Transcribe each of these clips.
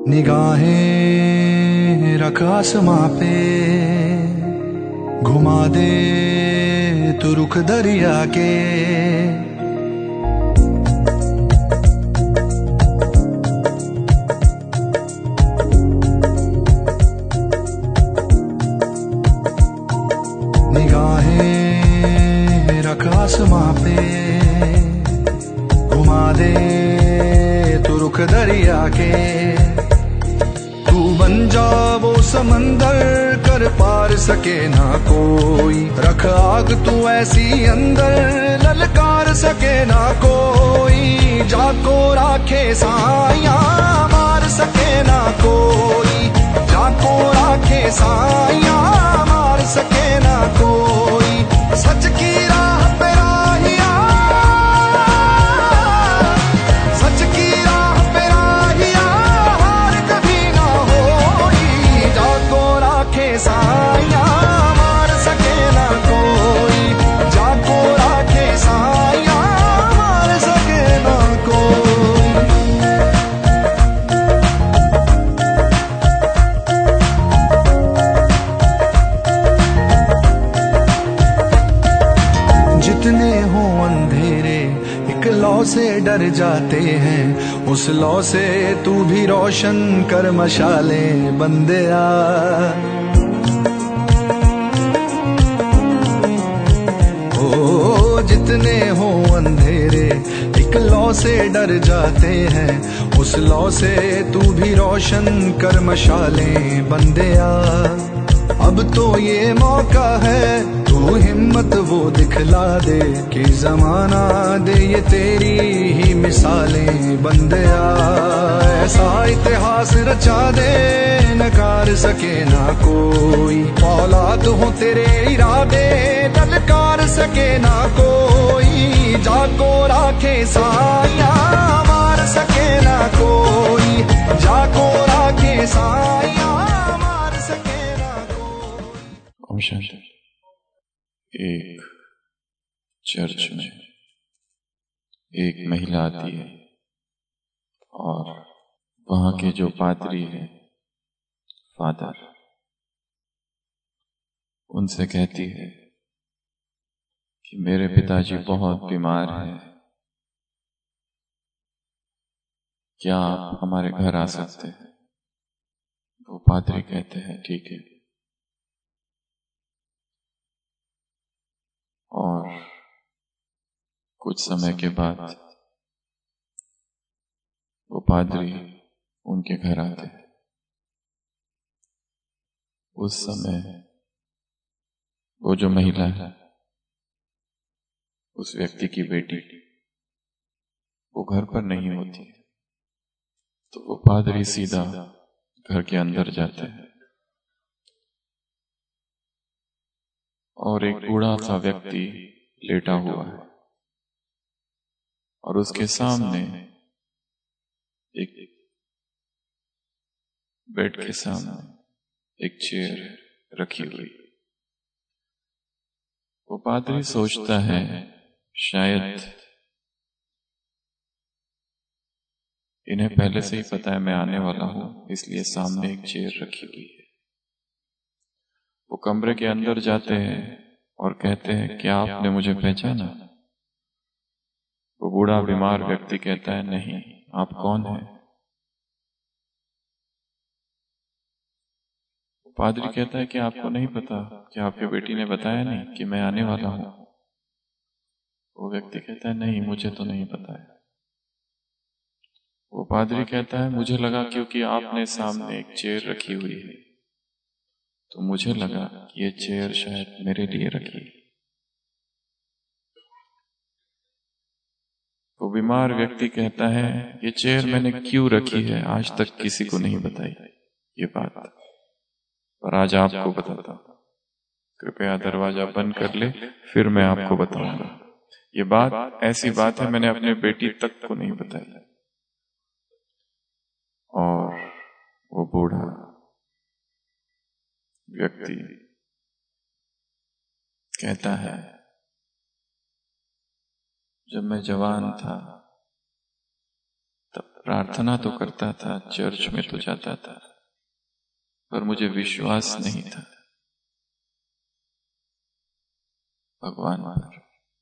निगाहें रख आसमां पे, घुमा दे तू रुख दरिया के। निगाहें रख आसमां पे, घुमा दे तू रुख दरिया के। तू बन जा वो समंदर, कर पार सके ना कोई। रख आग तू ऐसी अंदर, ललकार सके ना कोई। जाको राखे साया, मार सके ना कोई। जाको राखे साया, मार सके ना कोई। सच की राह पे राहिया, सच की राह पे राहिया, हार कभी ना होई। जाको राखे साया, मार सके ना कोई। जाको राखे साया, मार सके ना कोई। जितने हो अंधेरे एक लौ से डर जाते हैं, उस लौ से तू भी रोशन कर मशाले बंदिया। ओ जितने हो अंधेरे एक लौ से डर जाते हैं, उस लौ से तू भी रोशन कर मशाले बंदिया। अब तो ये मौका है, तू हिम्मत वो दिखला दे कि जमाना दे ये तेरी ही मिसालें बंदिया। ऐसा इतिहास रचा दे नकार सके ना कोई। औलाद हो तेरे इरादे, ललकार सके ना कोई। जाको राखे साया, मार सके ना कोई। जाको राखे साया, मार सके ना कोई। एक चर्च में एक महिला आती है और वहां के जो पादरी है, फादर, उनसे कहती है कि मेरे पिताजी बहुत बीमार हैं, क्या आप हमारे घर आ सकते हैं? वो पादरी कहते हैं ठीक है। और कुछ समय के बाद वो पादरी उनके घर आते हैं। उस समय वो जो महिला है, उस व्यक्ति की बेटी, वो घर पर नहीं होती। तो वो पादरी सीधा घर के अंदर जाते हैं और एक बूढ़ा सा व्यक्ति लेटा हुआ है और उसके सामने एक बेड के सामने एक चेयर रखी हुई। वो पादरी सोचता है शायद इन्हें पहले से ही पता है मैं आने वाला हूं, इसलिए सामने एक चेयर रखी हुई है। वो कमरे के अंदर जाते हैं और कहते हैं क्या आपने मुझे पहचाना? वो बूढ़ा बीमार व्यक्ति कहता है नहीं, आप कौन हैं? पादरी कहता है कि आपको नहीं पता, क्या आपकी बेटी ने बताया नहीं कि मैं आने वाला हूं? वो व्यक्ति कहता है नहीं, मुझे तो नहीं पता है। वो पादरी कहता है मुझे लगा क्योंकि आपने सामने एक चेयर रखी हुई है तो मुझे लगा कि ये चेयर शायद मेरे लिए रखी है। वो बीमार व्यक्ति कहता है ये चेयर मैंने क्यों रखी है आज तक किसी को नहीं बताई ये बात, पर आज आपको बताता हूं। कृपया दरवाजा बंद कर ले, फिर मैं आपको बताऊंगा। ये बात ऐसी बात है मैंने अपने बेटी तक को नहीं बताई। और वो बूढ़ा व्यक्ति कहता है जब मैं जवान था तब प्रार्थना तो करता था, चर्च में तो जाता था, पर मुझे विश्वास नहीं था भगवान पर,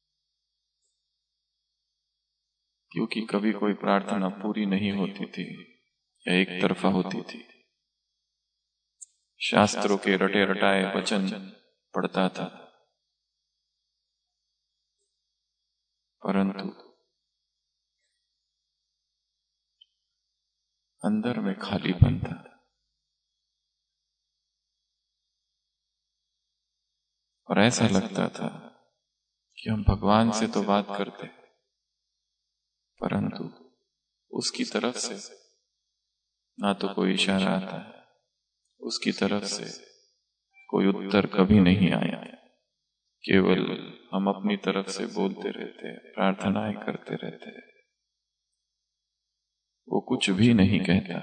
क्योंकि कभी कोई प्रार्थना पूरी नहीं होती थी या एक तरफा होती थी। शास्त्रों के रटे रटाए वचन पढ़ता था, परंतु अंदर में खालीपन था। और ऐसा लगता था कि हम भगवान से तो बात करते, परंतु उसकी तरफ से ना तो कोई इशारा आता है, उसकी तरफ से कोई उत्तर कभी नहीं आया। केवल हम अपनी तरफ से बोलते रहते, प्रार्थनाएं करते रहते, वो कुछ भी नहीं कहता।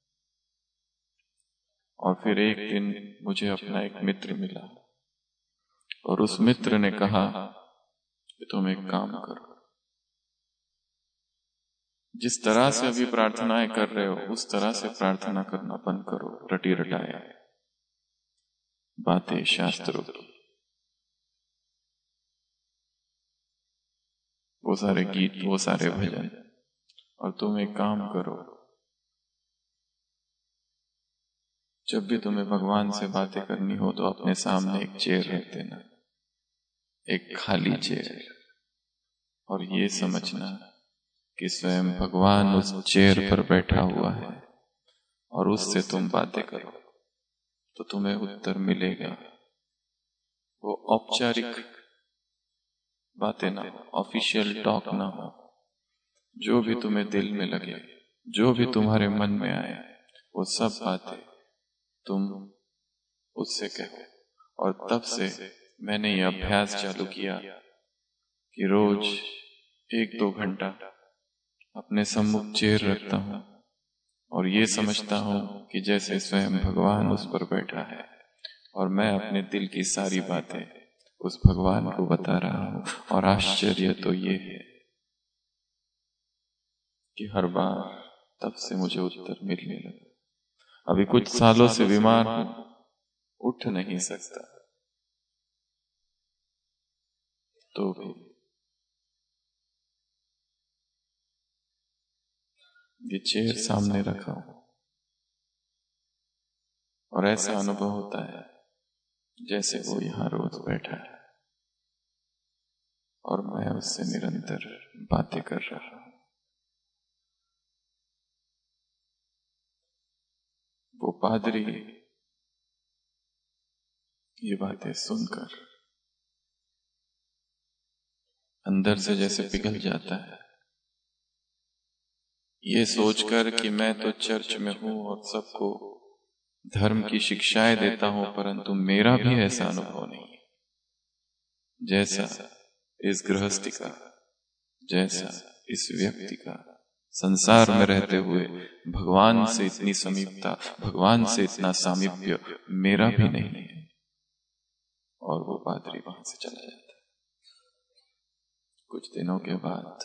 और फिर एक दिन मुझे अपना एक मित्र मिला और उस मित्र ने कहा कि तुम एक काम करो, जिस तरह से अभी प्रार्थनाएं कर रहे हो उस तरह से प्रार्थना करना बंद करो, रटी रटाया बातें शास्त्रों की, वो सारे गीत, वो सारे भजन। और तुम एक काम करो, जब भी तुम्हें भगवान से बातें करनी हो तो अपने सामने एक चेयर रख देना, एक खाली चेयर, और ये समझना कि स्वयं भगवान उस चेयर पर बैठा हुआ है और उससे तुम बातें करो तो तुम्हें उत्तर मिलेगा। वो औपचारिक बातें ना हो, ऑफिशियल टॉक ना हो, जो भी तुम्हें दिल में लगे, जो भी तुम्हारे मन में आए, वो सब बातें तुम उससे कहो। और तब से मैंने ये अभ्यास चालू किया कि रोज 1-2 घंटा अपने सम्मुख चेयर रखता हूँ और ये समझता हूँ कि जैसे स्वयं भगवान उस पर बैठा है और मैं अपने दिल की सारी बातें उस भगवान को बता रहा हूँ। और आश्चर्य तो ये है कि हर बार तब से मुझे उत्तर मिलने लगा। अभी कुछ सालों से बीमार हूं, उठ नहीं सकता, तो भी ये चेयर सामने रखा हूं और ऐसा अनुभव होता है जैसे वो यहां रोज बैठा है और मैं उससे निरंतर बातें कर रहा हूं। वो पादरी ये बातें सुनकर अंदर से जैसे पिघल जाता है, ये सोचकर कि मैं तो चर्च में हूं और सबको धर्म की शिक्षाएं देता हूं, परंतु मेरा भी ऐसा अनुभव नहीं जैसा इस गृहस्थी का, जैसा इस व्यक्ति का संसार में रहते हुए भगवान से इतनी समीपता, भगवान से इतना सामीप्य मेरा भी नहीं है। और वो पादरी वहां से चला जाता है। कुछ दिनों के बाद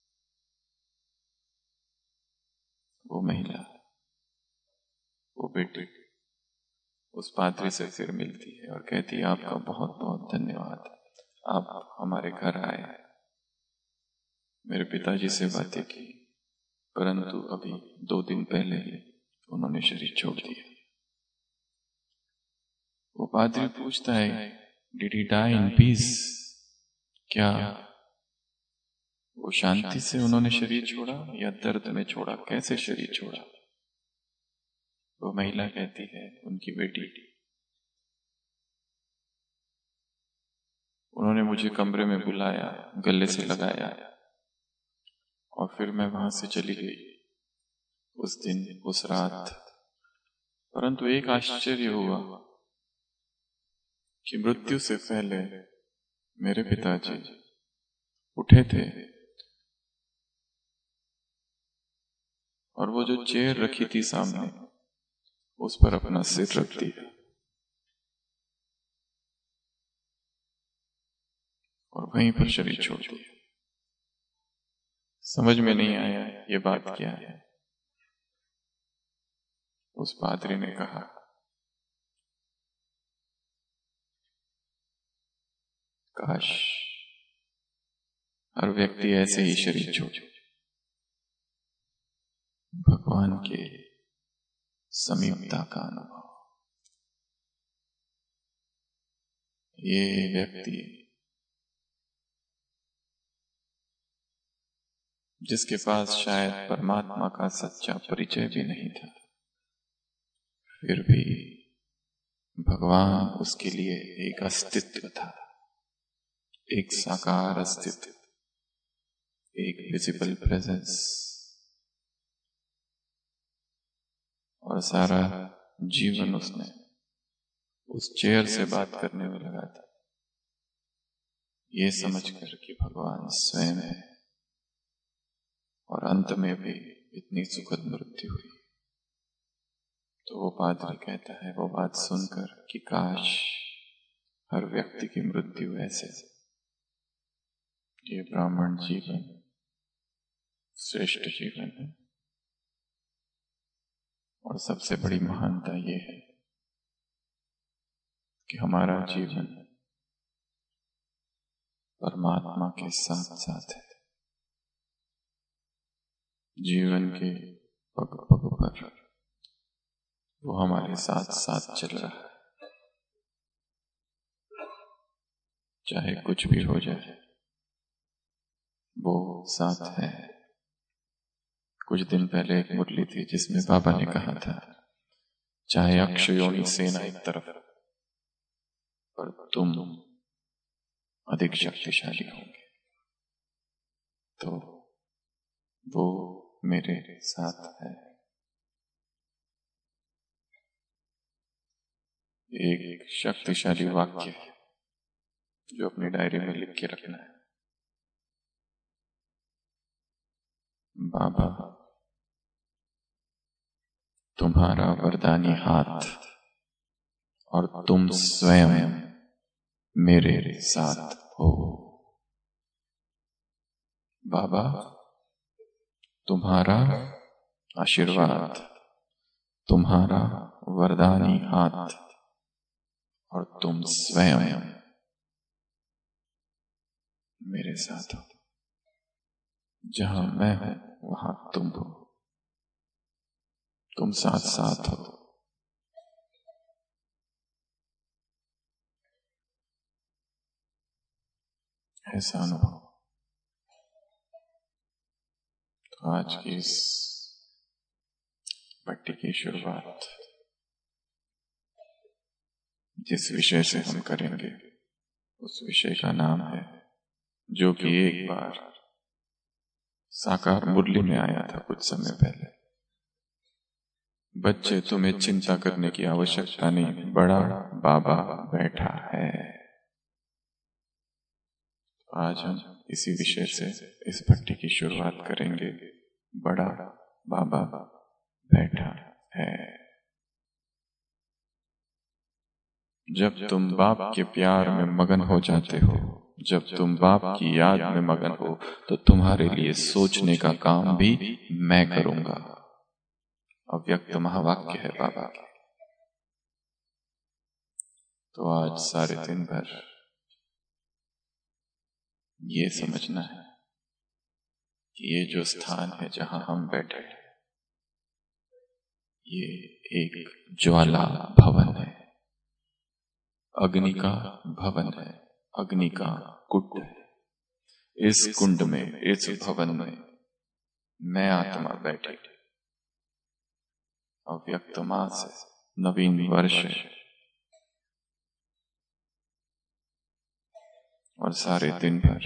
वो महिला, वो बेटी उस पादरी से फिर मिलती है और कहती है, आपका बहुत बहुत धन्यवाद, आप हमारे घर आए, मेरे पिताजी से बातें की, परंतु अभी 2 दिन पहले ही उन्होंने शरीर छोड़ दिया। वो पादरी पूछता है, did he die in peace? क्या वो शांति से उन्होंने शरीर छोड़ा या दर्द में छोड़ा? कैसे शरीर छोड़ा? वो महिला कहती है, उनकी बेटी, उन्होंने मुझे कमरे में बुलाया, गले से लगाया और फिर मैं वहां से चली गई उस दिन, उस रात। परंतु एक आश्चर्य हुआ कि मृत्यु से पहले मेरे पिताजी उठे थे और वो जो चेयर रखी थी सामने, उस पर अपना सिर रख दिया और वहीं पर शरीर छोड़ दिया। समझ में नहीं आया ये बात क्या है, उस पादरी ने कहा, काश हर व्यक्ति ऐसे ही शरीर छोड़े, भगवान के समीपता का अनुभव। ये व्यक्ति जिसके पास शायद परमात्मा का सच्चा परिचय भी नहीं था, फिर भी भगवान उसके लिए एक अस्तित्व था, एक साकार अस्तित्व, एक विजिबल प्रेजेंस। और सारा जीवन उसने उस चेयर से बात करने में लगा था, ये समझकर कि भगवान स्वयं है। और अंत में भी इतनी सुखद मृत्यु हुई। तो वो पादरी कहता है वो बात सुनकर कि काश हर व्यक्ति की मृत्यु ऐसे। ये ब्राह्मण जीवन श्रेष्ठ जीवन है। और सबसे बड़ी महानता ये है कि हमारा जीवन परमात्मा के साथ साथ है। जीवन के पग पग पर वो हमारे साथ साथ चल रहा है, चाहे कुछ भी हो जाए वो साथ है। कुछ दिन पहले एक मुरली थी जिसमें बाबा ने कहा था, चाहे अक्षयोनी सेना एक तरफ पर तुम अधिक शक्तिशाली होंगे, तो वो मेरे साथ है। एक शक्तिशाली वाक्य है जो अपनी डायरी में लिख के रखना है। बाबा तुम्हारा वरदानी हाथ और तुम स्वयं मेरे साथ हो। बाबा तुम्हारा आशीर्वाद, तुम्हारा वरदानी हाथ और तुम स्वयं मेरे साथ हो। जहां मैं हूं वहां तुम हो, तुम साथ साथ हो। ऐसा अनुभव। तो आज की इस पट्टी की शुरुआत जिस विषय से हम करेंगे उस विषय का नाम है, जो कि एक बार साकार मुरली में आया था कुछ समय पहले। बच्चे तुम्हें चिंता करने की आवश्यकता नहीं, बड़ा बाबा बैठा है। आज हम इसी विषय से इस पट्टी की शुरुआत करेंगे। बड़ा बाबा बैठा है। जब तुम बाप के प्यार में मगन हो जाते हो, जब तुम बाप की याद में मगन हो, तो तुम्हारे लिए सोचने का काम भी मैं करूंगा। अव्यक्त महावाक्य है बाबा के। तो आज सारे दिन भर ये समझना है कि ये जो स्थान है जहां हम बैठे हैं, ये एक ज्वाला भवन है, अग्नि का भवन है, अग्नि का कुंड है। इस कुंड में, इस भवन में मैं आत्मा बैठी, अव्यक्त मास है, नवीन वर्ष है। और सारे दिन भर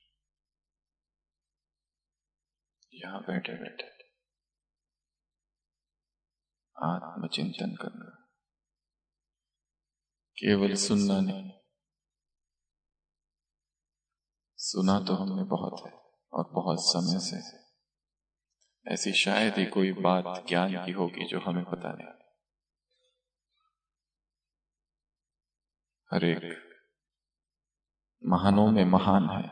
यहां बैठे बैठे आत्मचिंतन करना, केवल सुनना नहीं। सुना तो हमने बहुत है और बहुत समय से। ऐसी शायद ही कोई बात ज्ञान की होगी जो हमें पता नहीं। हर एक महानों में महान है,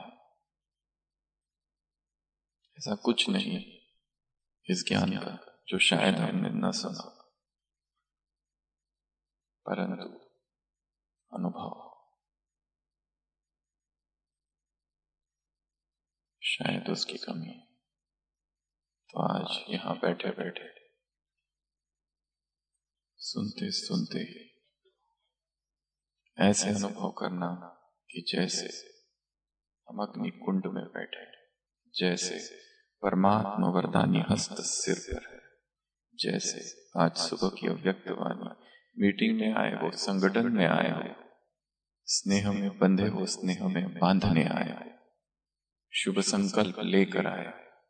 ऐसा कुछ नहीं इस ज्ञान का जो शायद हमने न सुना। परंतु अनुभव शायद उसकी कमी है। तो आज यहां बैठे बैठे सुनते सुनते ही ऐसे अनुभव करना कि जैसे हम अग्नि कुंड में बैठे, जैसे परमात्मा वरदानी हस्त सिर पर है, जैसे आज सुबह की अव्यक्त वाणी मीटिंग में आए हो, संगठन में आए हो, स्नेह में बंधे हो, स्नेह में बांधने आए हो, शुभ संकल्प लेकर आए,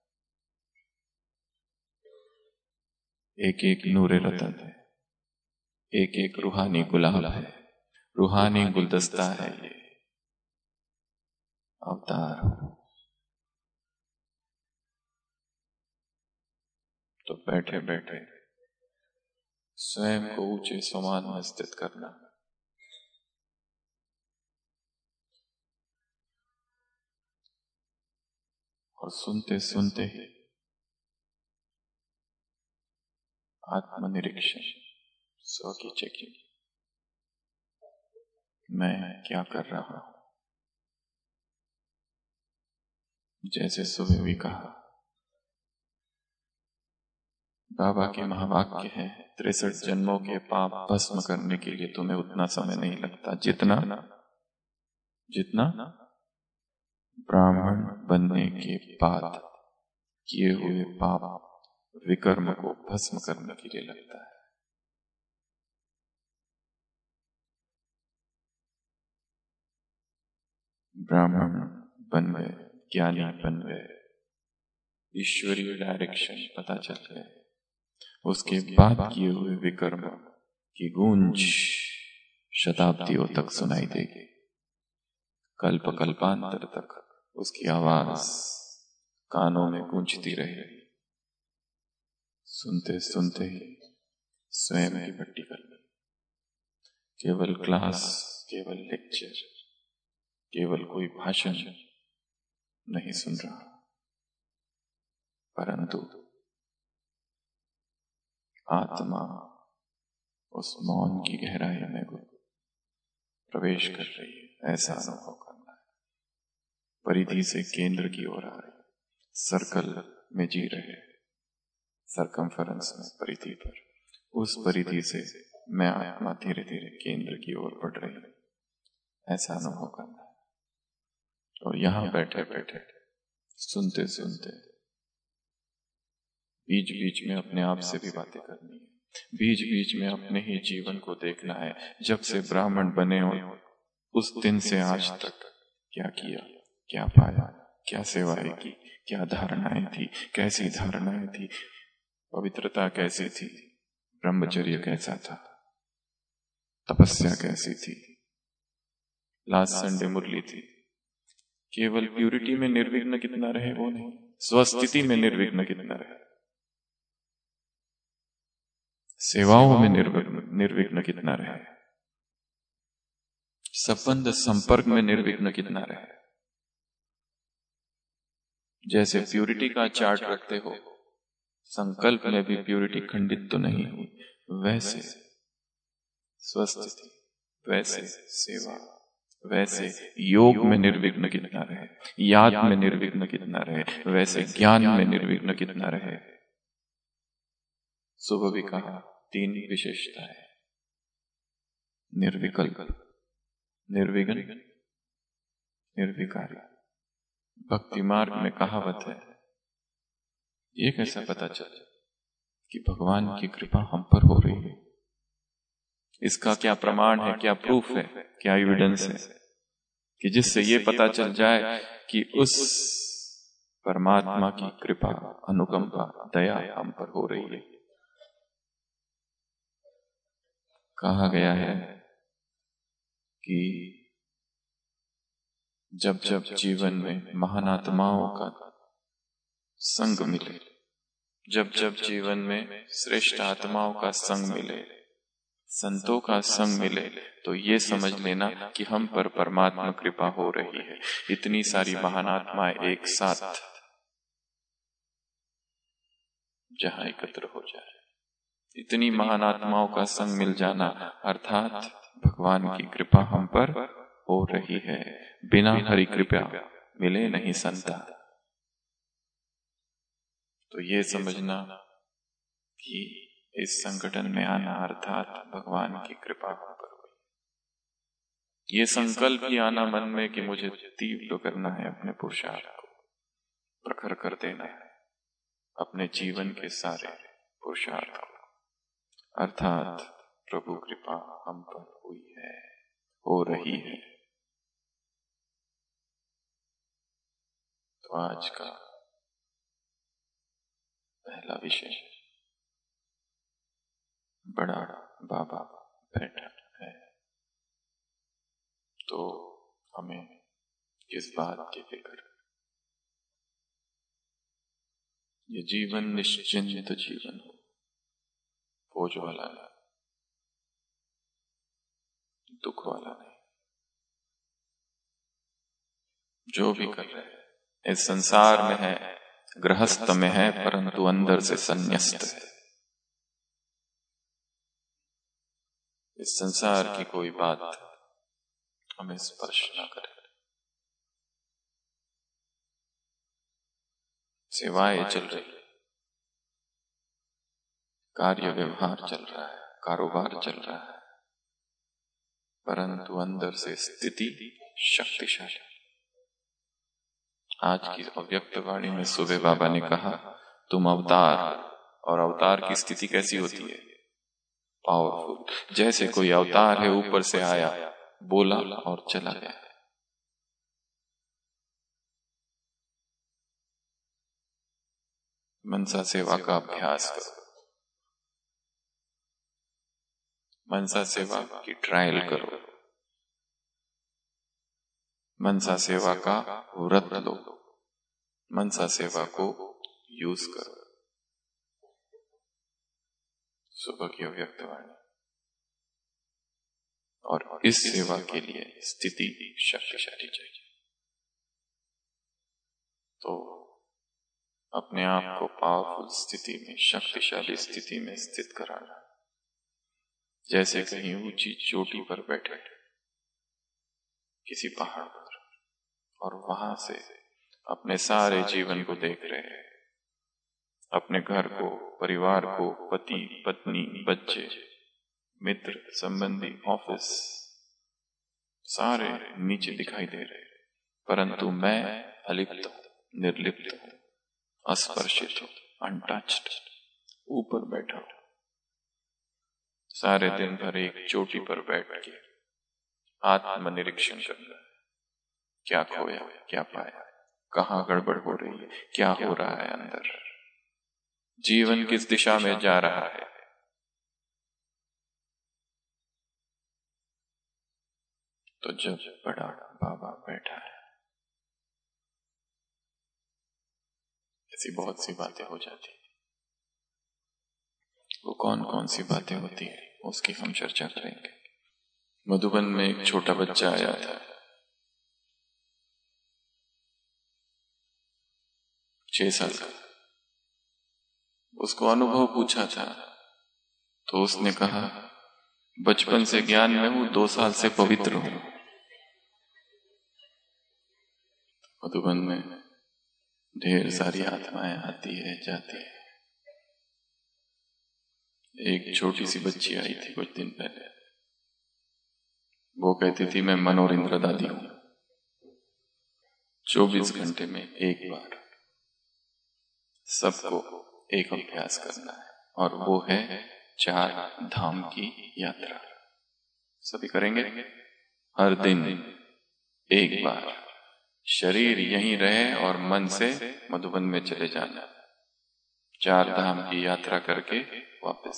एक एक नूरे रतन है, एक एक रूहानी गुलाब है, रूहानी गुलदस्ता है, ये अवतार। तो बैठे बैठे स्वयं को ऊंचे समान में स्थित करना, और सुनते सुनते ही आत्मनिरीक्षण, स्व की चेकिंग, मैं क्या कर रहा हूं। जैसे सुबह भी कहा, बाबा के महावाक्य है, 63 जन्मों के पाप भस्म करने के लिए तुम्हें उतना समय नहीं लगता जितना ब्राह्मण बनने के बाद किए हुए पाप विकर्म को भस्म करने के लिए लगता है। ब्राह्मण बन गए, ज्ञानी बन गए, ईश्वरीय डायरेक्शन पता चल गए, उसके बाद किए हुए विकर्म की गूंज शताब्दियों तक सुनाई देगी, कल्प कल्पांतर तक उसकी आवाज कानों में गूंजती रहेगी। सुनते सुनते ही स्वयं की पट्टी कर ली। केवल क्लास, केवल लेक्चर, केवल कोई भाषण नहीं सुन रहा, परंतु आत्मा उस मौन की गहराई में प्रवेश कर रही है, ऐसा अनुभव करना है। परिधि से केंद्र की ओर आ रही, सर्कल में जी रहे, सरकमफरेंस में, परिधि पर, उस परिधि से मैं आत्मा धीरे धीरे केंद्र की ओर बढ़ रही है, ऐसा अनुभव करना है। और यहां बैठे बैठे सुनते सुनते बीच बीच में अपने आप से भी बातें करनी है, बीच बीच में अपने ही जीवन को देखना है। जब से ब्राह्मण बने हो उस दिन से आज तक क्या किया, क्या पाया, क्या सेवाएं की, क्या धारणाएं थी, कैसी धारणाएं थी, पवित्रता कैसी थी, ब्रह्मचर्य कैसा था, तपस्या कैसी थी, लास्ट संडे मुरली थी। केवल प्यूरिटी में निर्विघ्न कितना रहे वो नहीं, स्वस्थिति में निर्विघ्न कितना रहे, सेवाओं में निर्विघ्न कितना रहे, संबंध संपर्क में निर्विघ्न कितना रहे। जैसे प्यूरिटी का चार्ट रखते हो, संकल्प में भी प्यूरिटी खंडित तो नहीं हुई, वैसे स्वस्थिति, वैसे सेवा, वैसे योग में निर्विघ्न कितना रहे, याद में निर्विघ्न कितना रहे, वैसे ज्ञान में निर्विघ्न कितना रहे। सुबह भी कहा 3 विशेषताएं, निर्विकल्प, निर्विघ्न, निर्विकारी। भक्ति मार्ग में कहावत है, ये कैसा पता चले कि भगवान की कृपा हम पर हो रही है? इसका क्या प्रमाण है, क्या प्रूफ है, क्या एविडेंस है कि जिससे ये पता चल जाए कि उस परमात्मा की कृपा, अनुकंपा, दया हम पर हो रही है? कहा गया है कि जब जब जीवन में महान आत्माओं का संग मिले, जब जब जीवन में श्रेष्ठ आत्माओं का संग मिले, संतों का संग मिले, तो ये समझ लेना कि हम पर परमात्मा कृपा हो रही है। इतनी सारी महान आत्माएं एक साथ जहां एकत्र हो जाए, इतनी महान आत्माओं का संग मिल जाना अर्थात भगवान की कृपा हम पर हो रही है। बिना हरि कृपा मिले नहीं संता। तो ये समझना कि इस संगठन में आना अर्थात भगवान की कृपा हम पर हुई। ये संकल्प ही आना मन में कि मुझे तीव्र करना है, अपने पुरुषार्थ को प्रखर कर देना है, अपने जीवन के सारे पुरुषार्थ को, अर्थात प्रभु कृपा हम पर हुई है, हो रही है। तो आज का पहला विषय बड़ा बाबा बैठा है। तो हमें किस बात की फिक्र? ये जीवन निश्चिंत जीवन हो, बोझ वाला नहीं, दुख वाला नहीं। जो भी कर रहे हैं इस संसार में है, गृहस्थ में है, परंतु अंदर से संन्यस्त है। इस संसार की कोई बात हमें स्पर्श न करे। सेवाएं चल रही, कार्य व्यवहार चल रहा है, कारोबार चल रहा है, परंतु अंदर से स्थिति शक्तिशाली। आज की अव्यक्त वाणी में सुबह बाबा ने कहा, तुम अवतार, और अवतार की स्थिति कैसी होती है? पावरफुल। जैसे कोई अवतार है, ऊपर से आया, बोला और चला गया। मनसा सेवा का अभ्यास करो, मनसा सेवा की ट्रायल करो, मनसा सेवा का व्रत लो, मनसा सेवा को यूज करो। सुबह की अव्यक्त वाणी। और इस सेवा के लिए स्थिति शक्तिशाली चाहिए। तो अपने आप को पावरफुल स्थिति में, शक्तिशाली स्थिति में स्थित कराना। जैसे कहीं ऊंची चोटी पर बैठे किसी पहाड़ पर, और वहां से अपने सारे जीवन को देख रहे हैं, अपने घर को, परिवार को, पति पत्नी, बच्चे, मित्र, संबंधी, ऑफिस, सारे नीचे दिखाई दे रहे, परंतु मैं अलिप्त हूं, निर्लिप्त हूं, अस्पर्शित हूं, अनटच्ड, ऊपर बैठा हूं। सारे दिन भर एक चोटी पर बैठ के आत्मनिरीक्षण करना, क्या खोया, क्या पाया, कहां गड़बड़ हो रही है, क्या हो रहा है अंदर, जीवन किस दिशा में जा रहा है। तो जब बड़ा बाबा बैठा है, ऐसी बहुत सी बातें हो जाती हैं। वो कौन कौन सी बातें होती है उसकी हम चर्चा करेंगे। मधुबन में एक छोटा बच्चा आया था, 6 साल का। उसको अनुभव पूछा था, तो उसने कहा, बचपन से ज्ञान में हूं, 2 साल से पवित्र हूं। मधुबन में ढेर सारी आत्माएं आती है, जाती है। एक छोटी सी बच्ची आई थी कुछ दिन पहले। वो कहती थी, मैं मनोरिंद्र दादी हूं। 24 घंटे में एक बार सबको एक अभ्यास करना है, और वो है 4 धाम की यात्रा। सभी करेंगे। हर दिन एक बार शरीर यहीं रहे और मन से मधुबन में चले जाना, 4 धाम की यात्रा करके वापस।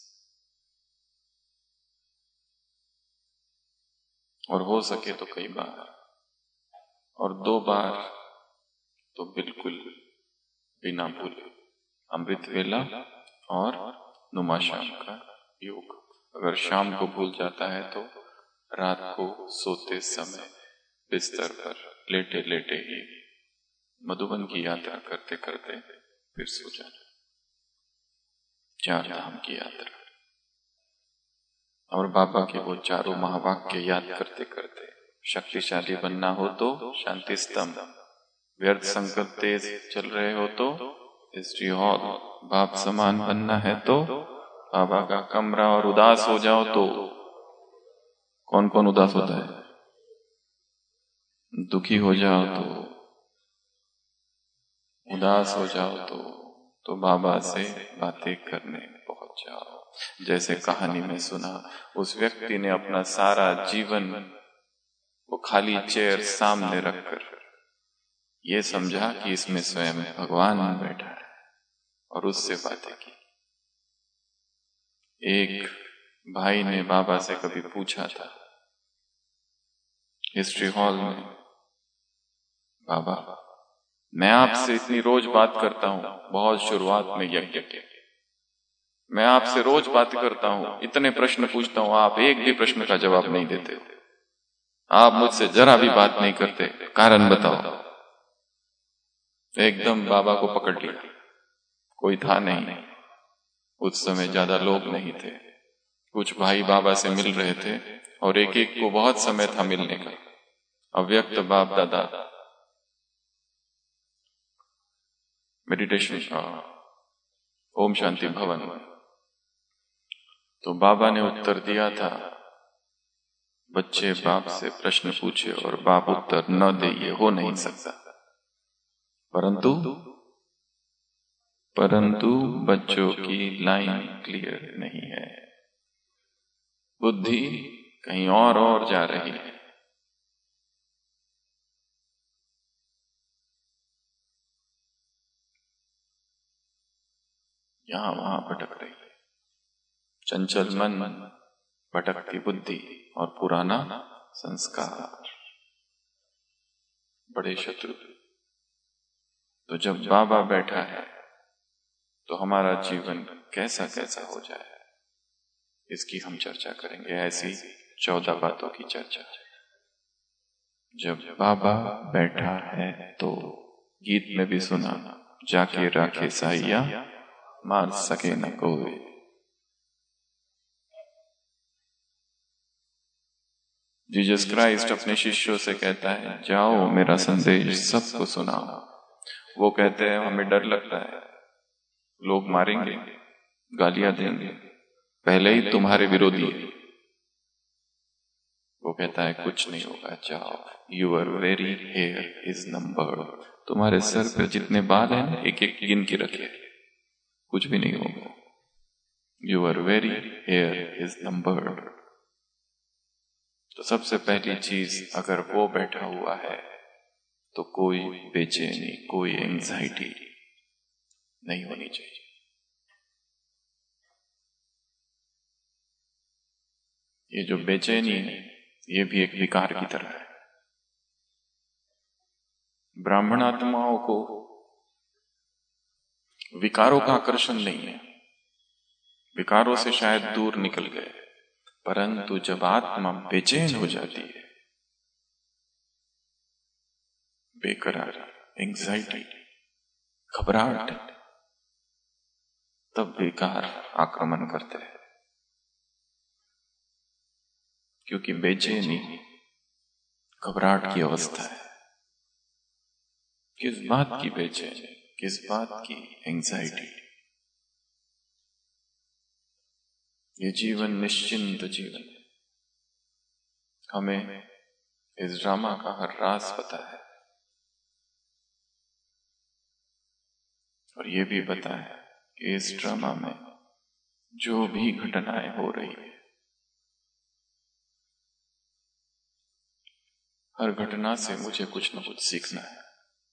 और हो सके तो कई बार, और 2 बार तो बिल्कुल बिना भूले, अमृत वेला और नुमा शाम का योग। अगर शाम को भूल जाता है तो रात को सोते समय बिस्तर पर लेटे लेटे ही मधुबन की यात्रा करते करते फिर सो जाना। चार धाम की यात्रा। और बाबा के वो चारों महावाक्य याद करते करते, शक्तिशाली बनना हो तो शांति स्तंभ, व्यर्थ संकल्प तेज चल रहे हो तो हिस्ट्री हॉल, बाप समान बनना है तो बाबा का कमरा, और उदास हो जाओ तो कौन कौन उदास होता है, दुखी हो जाओ तो, उदास हो जाओ तो बाबा से बातें करने पहुंच जाओ। जैसे कहानी में सुना, उस व्यक्ति ने अपना सारा जीवन वो खाली चेयर सामने रखकर ये समझा कि इसमें स्वयं भगवान बैठा है और उससे बातें की। एक भाई ने बाबा से कभी पूछा था हिस्ट्री हॉल में, बाबा मैं आपसे इतनी रोज बात करता हूं, बहुत शुरुआत में यज्ञ के, मैं आपसे रोज बात करता हूं, इतने प्रश्न पूछता हूं, आप एक भी प्रश्न का जवाब नहीं देते हो, आप मुझसे जरा भी बात नहीं करते, कारण बताओ। एकदम बाबा को पकड़ लिया। कोई था नहीं, उस समय ज्यादा लोग नहीं थे, कुछ भाई बाबा से मिल रहे थे और एक एक को बहुत समय था मिलने का। अव्यक्त बाप दादा मेडिटेशन, ओम शांति भवन, तो बाबा ने उत्तर दिया था, बच्चे बाप से प्रश्न पूछे और बाप उत्तर न दे ये हो नहीं सकता, परंतु बच्चों की लाइन क्लियर नहीं है, बुद्धि कहीं और जा रही है। यहां वहां भटक रही है, चंचल मन, भटकती बुद्धि और पुराना संस्कार बड़े शत्रु। तो जब बाबा बैठा है तो हमारा जीवन कैसा कैसा हो जाए, इसकी हम चर्चा करेंगे। ऐसी 14 बातों की चर्चा। जब बाबा बैठा है तो गीत में भी सुना, जाके राखे साइया मार सके न कोई। जीसस क्राइस्ट अपने शिष्यों से कहता है, जाओ मेरा संदेश सबको सुनाओ। वो कहते हैं हमें डर लगता है, लोग मारेंगे, गालियां देंगे, पहले ही तुम्हारे विरोधी है। वो कहता है कुछ नहीं होगा, जाओ, your very hair is numbered. तुम्हारे सर पे जितने बाल हैं ना, एक एक गिन के रखे, कुछ भी नहीं होगा। Your very hair is numbered. तो सबसे पहली चीज, अगर वो बैठा हुआ है तो कोई बेचैनी, कोई एंजाइटी नहीं होनी चाहिए। ये जो बेचैनी है, ये भी एक विकार की तरह है। ब्राह्मण आत्माओं को विकारों का आकर्षण नहीं है, विकारों से शायद दूर निकल गए, परंतु जब आत्मा बेचैन हो जाती है, बेकरार, एंजाइटी, घबराहट, तब विकार आक्रमण करते हैं। क्योंकि बेचैनी घबराहट की अवस्था है। किस बात की बेचैनी, किस बात की एंजाइटी? ये जीवन निश्चिंत जीवन है। हमें इस ड्रामा का हर राज पता है और ये भी पता है कि इस ड्रामा में जो भी घटनाएं हो रही है, हर घटना से मुझे कुछ न कुछ सीखना है।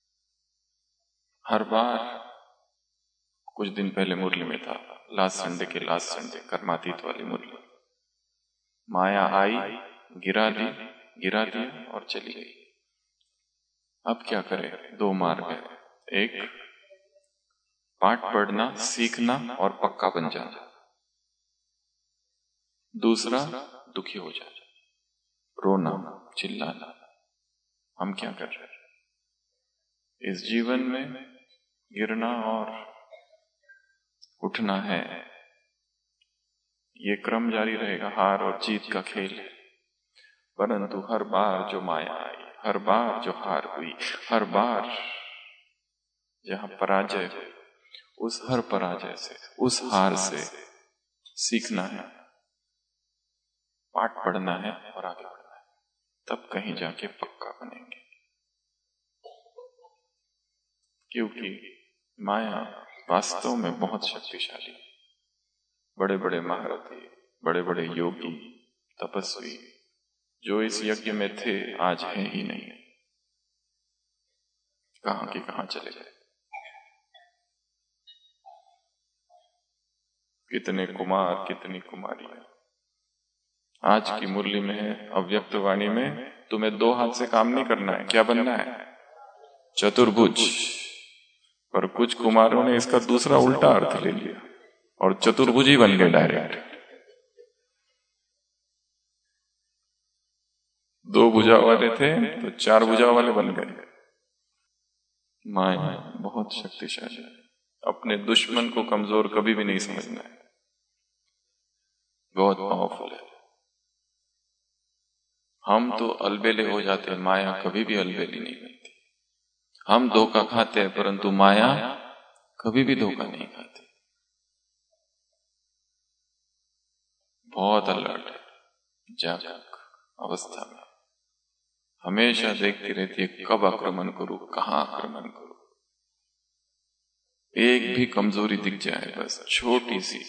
हर बार, कुछ दिन पहले मुरली में था, लास्ट संडे कर्मातीत वाली मुरली, माया आई, गिरा दी और चली गई। अब क्या करें? दो मार्ग है, एक पाठ पढ़ना, सीखना और पक्का बन जाना, दूसरा दुखी हो जाना, रोना, चिल्लाना। हम क्या कर रहे हैं? इस जीवन में गिरना और उठना है, ये क्रम जारी रहेगा, हार और जीत का खेल है। परंतु हर बार जो माया आई, हर बार जो हार हुई, हर बार जहां पराजय हुई, उस हर पराजय से, उस हार से सीखना है, पाठ पढ़ना है और आगे बढ़ना है। तब कहीं जाके पक्का बनेंगे। क्योंकि माया वास्तव में बहुत शक्तिशाली है। बड़े बड़े महारथी, बड़े बड़े योगी, तपस्वी जो इस यज्ञ में थे आज हैं ही नहीं, कहां के कहां चले गए। कितने कुमार, कितनी कुमारियां। आज की मुरली में है, अव्यक्त वाणी में, तुम्हें दो हाथ से काम नहीं करना है। क्या बनना है? चतुर्भुज। पर कुछ कुमारों ने इसका दूसरा उल्टा अर्थ ले लिया और चतुर्भुज ही बन गए डायरेक्ट। दो भुजा वाले थे तो चार भुजा वाले बन गए। माया बहुत शक्तिशाली है। अपने दुश्मन को कमजोर कभी भी नहीं समझना है, बहुत पावरफुल है। हम तो अलबेले हो जाते हैं, माया कभी भी अलबेली नहीं बनती। हम धोखा खाते हैं परंतु माया कभी भी धोखा नहीं खाती। बहुत अलर्ट है, जागरूक अवस्था में हमेशा देखती रहती है, कब आक्रमण करूं, कहां आक्रमण करूं। एक भी कमजोरी दिख जाए, बस छोटी सी,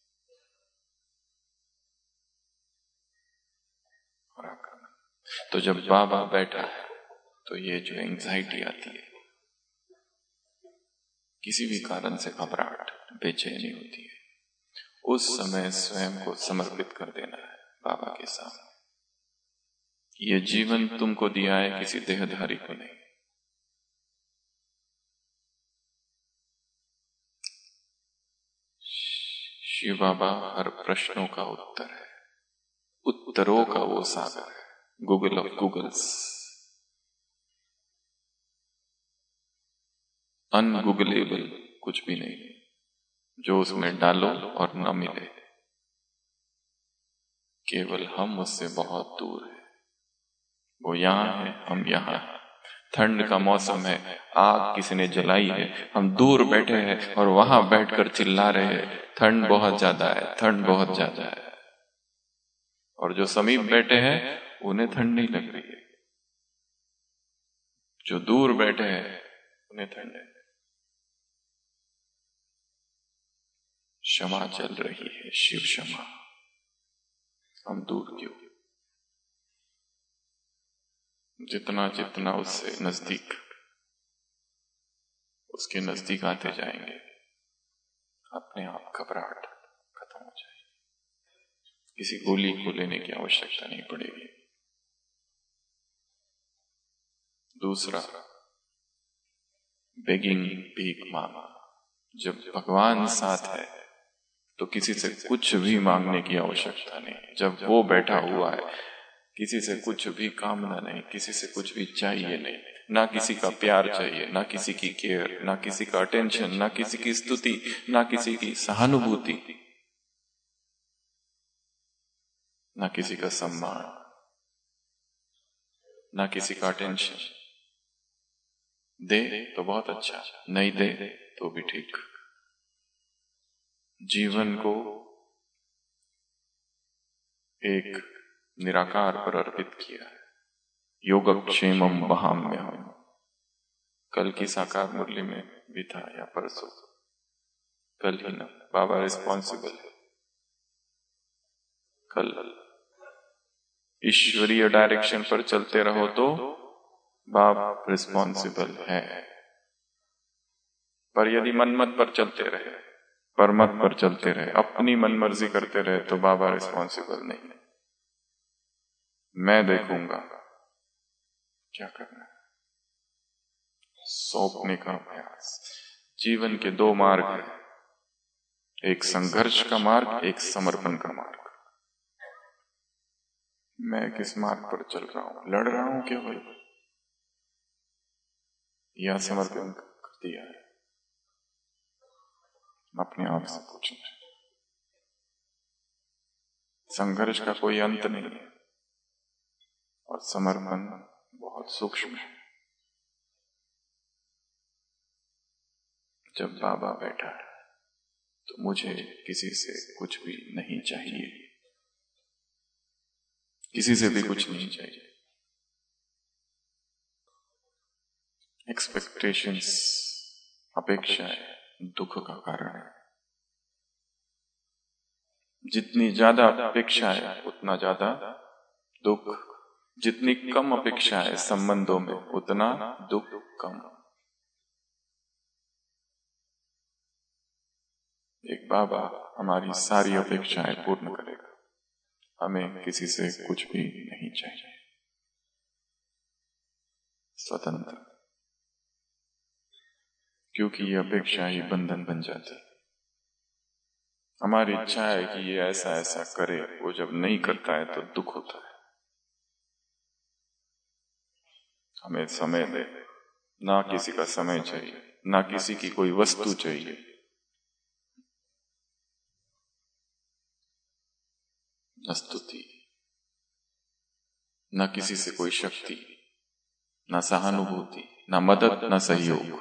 और आक्रमण। तो जब बाबा बैठा है तो ये जो एंजाइटी आती है, किसी भी कारण से घबराहट, बेचैनी होती है, उस समय स्वयं को समर्पित कर देना है बाबा के सामने। ये जीवन तुमको दिया है, किसी देहधारी को नहीं। शिव बाबा हर प्रश्नों का उत्तर है, उत्तरों का वो सागर है, गूगल ऑफ गूगल्स। अनगूगलेबल कुछ भी नहीं जो उसमें डालो और न मिले। केवल हम उससे बहुत दूर हैं। वो यहां है, हम यहां हैं। ठंड का मौसम है, आग किसी ने जलाई है, हम दूर बैठे हैं और वहां बैठकर चिल्ला रहे हैं, ठंड बहुत ज्यादा है, ठंड बहुत ज्यादा है। और जो समीप बैठे हैं उन्हें ठंड नहीं लग रही है, जो दूर बैठे हैं उन्हें ठंड है। क्षमा चल रही है, शिव क्षमा। हम दूर क्यों? जितना जितना उससे नजदीक, उसके नजदीक आते जाएंगे, अपने आप घबराहट खत्म हो जाएगी। किसी गोली को लेने की आवश्यकता नहीं पड़ेगी। दूसरा, बेगिंग, भीख मांगना। जब भगवान साथ है तो किसी से कुछ भी मांगने की आवश्यकता नहीं। जब वो बैठा हुआ है, किसी से कुछ भी कामना नहीं, किसी से कुछ भी चाहिए नहीं, ना किसी का प्यार चाहिए, ना किसी की केयर, ना किसी का अटेंशन, ना किसी की स्तुति, ना किसी की सहानुभूति, ना किसी का सम्मान, ना किसी का अटेंशन। दे तो बहुत अच्छा, नहीं दे तो भी ठीक। जीवन को एक निराकार पर अर्पित किया है। योगक्षेमम वहाम्यहम्। कल की साकार मुरली में भी था, या परसों, कल ही ना, बाबा रिस्पॉन्सिबल है। कल ईश्वरीय डायरेक्शन पर चलते रहो तो बाप रिस्पॉन्सिबल है। पर यदि मनमत पर चलते रहे, परमत पर चलते रहे, अपनी मनमर्जी करते रहे, तो बाबा रिस्पॉन्सिबल नहीं। मैं देखूंगा क्या करना है। सौंपने का अभ्यास। जीवन के दो मार्ग हैं, एक संघर्ष का मार्ग, एक समर्पण का मार्ग। मैं किस मार्ग पर चल रहा हूं? लड़ रहा हूं केवल, या समर्पण कर दिया है? अपने आप से पूछना है। संघर्ष का कोई अंत नहीं है और समर्पण बहुत सूक्ष्म है। जब बाबा बैठा है तो मुझे किसी से कुछ भी नहीं चाहिए, किसी से भी कुछ नहीं चाहिए। एक्सपेक्टेशंस, अपेक्षाएं दुख का कारण है। जितनी ज्यादा अपेक्षा है उतना ज्यादा दुख, जितनी कम अपेक्षा है संबंधों में उतना दुख कम। एक बाबा हमारी सारी अपेक्षाएं पूर्ण करेगा, हमें किसी से कुछ भी नहीं चाहिए। स्वतंत्र, क्योंकि ये अपेक्षा ही बंधन बन जाती है। हमारी इच्छा है कि ये ऐसा ऐसा करे, वो जब नहीं करता है तो दुख होता है। हमें समय दे, ना किसी का समय चाहिए, ना किसी की कोई वस्तु चाहिए। न स्तुति, न किसी से कोई शक्ति, न सहानुभूति, न मदद, न सहयोग।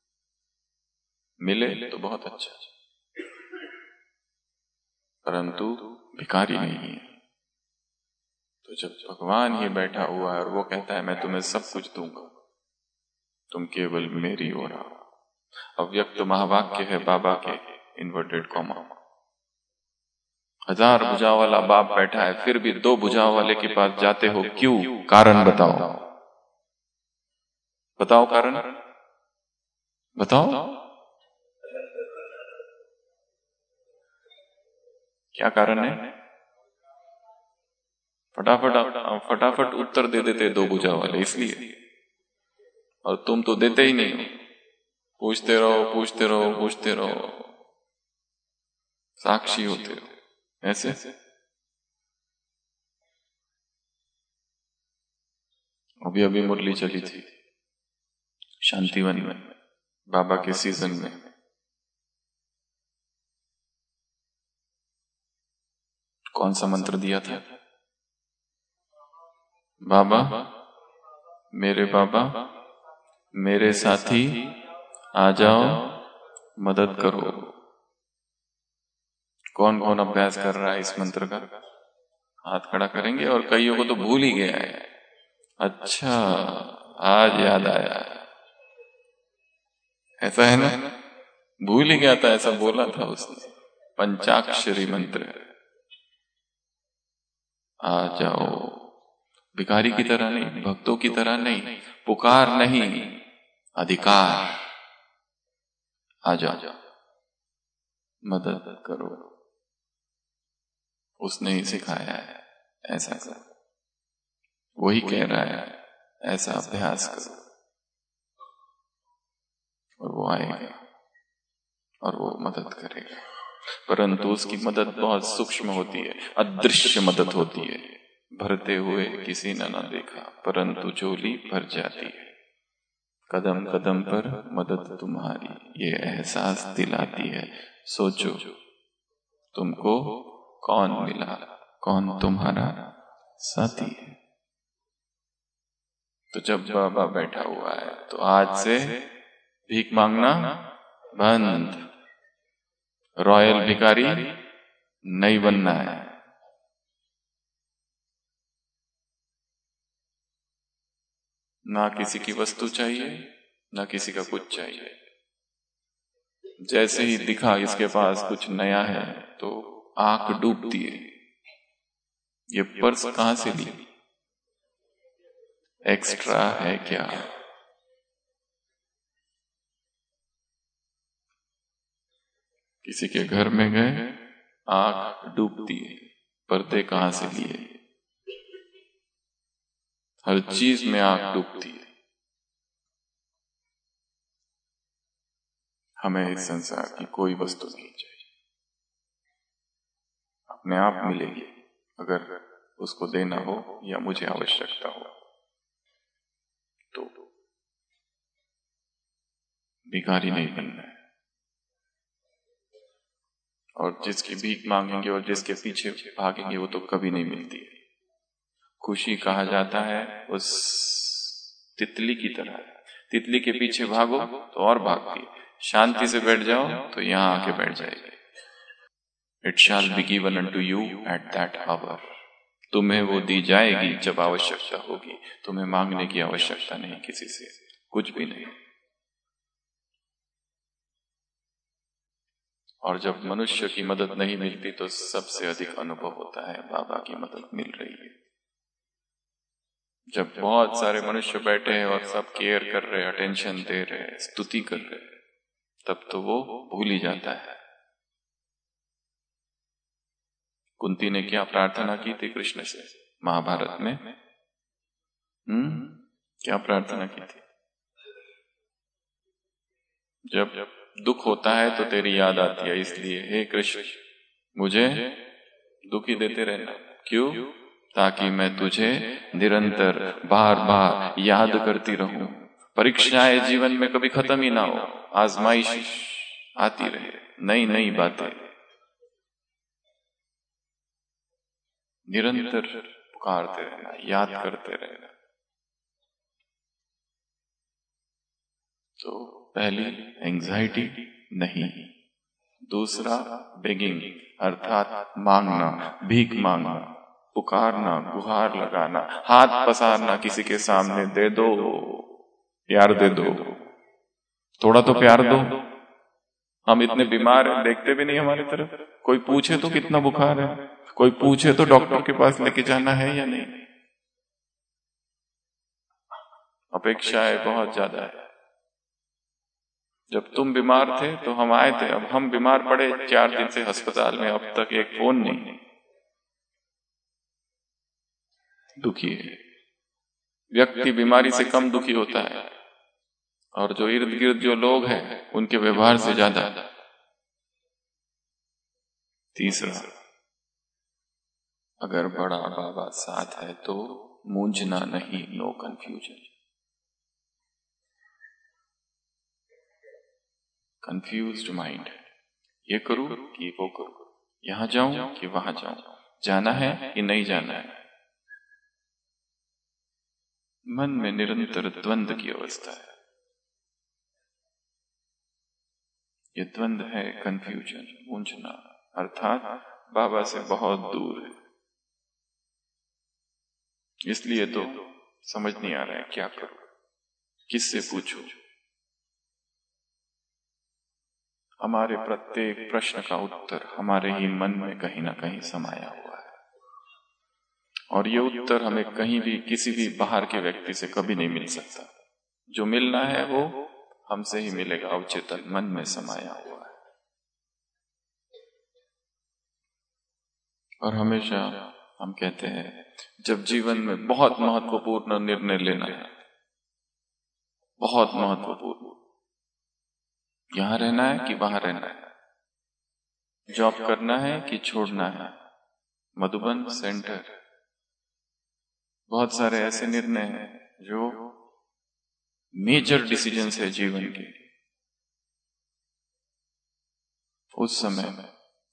मिले तो बहुत अच्छा, परंतु भिखारी नहीं है। तो जब भगवान ही बैठा हुआ है और वो कहता है मैं तुम्हें सब कुछ दूंगा, तुम केवल मेरी ओर आओ। अव्यक्त महावाक्य है बाबा के, इन्वर्टेड कॉमा। 1000 भुजाओं वाला बाप बैठा है, फिर भी 2 भुजाओं वाले के पास जाते हो क्यों? कारण बताओ, बताओ कारण, बताओ क्या कारण है? फटाफट उत्तर दे देते 2 भुजा वाले, इसलिए। और तुम तो देते ही नहीं, पूछते रहो पूछते रहो पूछते रहो, साक्षी होते हो ऐसे। अभी अभी मुरली चली थी शांतिवन में, बाबा के सीजन में। कौन सा मंत्र दिया था? बाबा मेरे बाबा मेरे साथी आ जाओ, मदद करो। कौन कौन अभ्यास कर रहा है इस मंत्र का? हाथ खड़ा करेंगे। और कईयों को तो भूल ही गया है। अच्छा, आज याद आया, ऐसा है ना? भूल ही गया था, ऐसा बोला था उसने। पंचाक्षरी मंत्र, आ जाओ। भिखारी की तरह नहीं, भक्तों की तरह नहीं, पुकार नहीं, अधिकार। आ जाओ, मदद करो। उसने ही सिखाया है ऐसा करो। वही कह रहा है ऐसा अभ्यास करो, और वो आएगा और वो मदद करेगा। परंतु उसकी मदद बहुत सूक्ष्म होती है, अदृश्य मदद होती है। भरते हुए किसी ने ना देखा, परंतु झोली भर जाती है। कदम कदम पर मदद तुम्हारी, ये एहसास दिलाती है। सोचो तुमको कौन मिला, कौन तुम्हारा साथी है। तो जब बाबा बैठा हुआ है तो आज से भीख मांगना बंद। रॉयल भिखारी नहीं बनना है। ना किसी की वस्तु चाहिए, ना किसी का कुछ चाहिए। जैसे ही दिखा इसके पास कुछ नया है तो आंख डूबती है। ये पर्स कहां से ली? एक्स्ट्रा है क्या? किसी के घर में गए, आंख डूबती है, पर्दे कहां से लिए? हर चीज में आंख डूबती है। हमें इस संसार की कोई वस्तु नहीं चाहिए, अपने आप मिलेगी अगर उसको देना हो या मुझे आवश्यकता हो। तो भिखारी नहीं बनना है। और जिसकी भीख मांगेंगे और जिसके पीछे भागेंगे वो तो कभी नहीं मिलती। खुशी कहा जाता है उस तितली की तरह, तितली के पीछे भागो तो और भागती, शांति से बैठ जाओ तो यहाँ आके बैठ जाएगी। It shall be given unto you at that hour, तुम्हें वो दी जाएगी जब आवश्यकता होगी। तुम्हें मांगने की आवश्यकता नहीं किसी से, कुछ भी नहीं। और जब मनुष्य की मदद नहीं मिलती तो सबसे अधिक अनुभव होता है बाबा की मदद मिल रही है। जब बहुत सारे मनुष्य बैठे हैं और सब केयर कर रहे, अटेंशन दे रहे, स्तुति कर रहे, तब तो वो भूल ही जाता है। कुंती ने क्या प्रार्थना की थी कृष्ण से महाभारत में? क्या प्रार्थना की थी? जब दुख होता है तो तेरी याद आती है, इसलिए हे कृष्ण मुझे दुखी देते रहना। क्यों? ताकि मैं तुझे निरंतर बार बार याद करती रहूं। परीक्षाएं जीवन में कभी खत्म ही ना हो, आजमाइश आती रहे, नई नई बातें, निरंतर पुकारते रहना, याद करते रहना। तो पहली एंजाइटी नहीं, दूसरा बेगिंग अर्थात मांगना, भीख मांगना, पुकारना, गुहार लगाना, हाथ पसारना किसी के सामने, दे दो प्यार, दे दो, थोड़ा तो प्यार दो। हम इतने बीमार हैं, देखते भी नहीं हमारी तरफ। कोई पूछे तो कितना बुखार है, कोई पूछे तो डॉक्टर के पास लेके जाना है या नहीं। अपेक्षाएं बहुत ज्यादा है। जब तुम बीमार थे तो हम आए थे, अब हम बीमार पड़े 4 दिन से अस्पताल में, अब तक एक फोन नहीं। दुखी है व्यक्ति, बीमारी से कम दुखी होता है, और जो इर्द गिर्द जो लोग हैं उनके व्यवहार से ज्यादा। तीसरा, अगर बड़ा बाबा साथ है तो मूंझना नहीं, नो कंफ्यूजन। कंफ्यूज्ड माइंड, ये करूं कि वो करूं, यहां जाऊं कि वहां जाऊं, जाना है कि नहीं जाना है। मन में निरंतर द्वंद्व की अवस्था है। ये द्वंद्व है कंफ्यूजन, मूंझना, अर्थात बाबा से बहुत दूर है। इसलिए तो समझ नहीं आ रहा है क्या करूं, किससे पूछूं। हमारे प्रत्येक प्रश्न का उत्तर हमारे ही मन में कहीं ना कहीं समाया हुआ है, और ये उत्तर हमें कहीं भी किसी भी बाहर के व्यक्ति से कभी नहीं मिल सकता। जो मिलना है वो हमसे ही मिलेगा, अवचेतन मन में समाया हुआ है। और हमेशा हम कहते हैं जब जीवन में बहुत महत्वपूर्ण निर्णय लेना है, बहुत महत्वपूर्ण, यहां रहना है कि वहां रहना है, जॉब करना है कि छोड़ना है, मधुबन सेंटर, बहुत सारे ऐसे निर्णय हैं जो मेजर डिसीजंस है जीवन के। उस समय में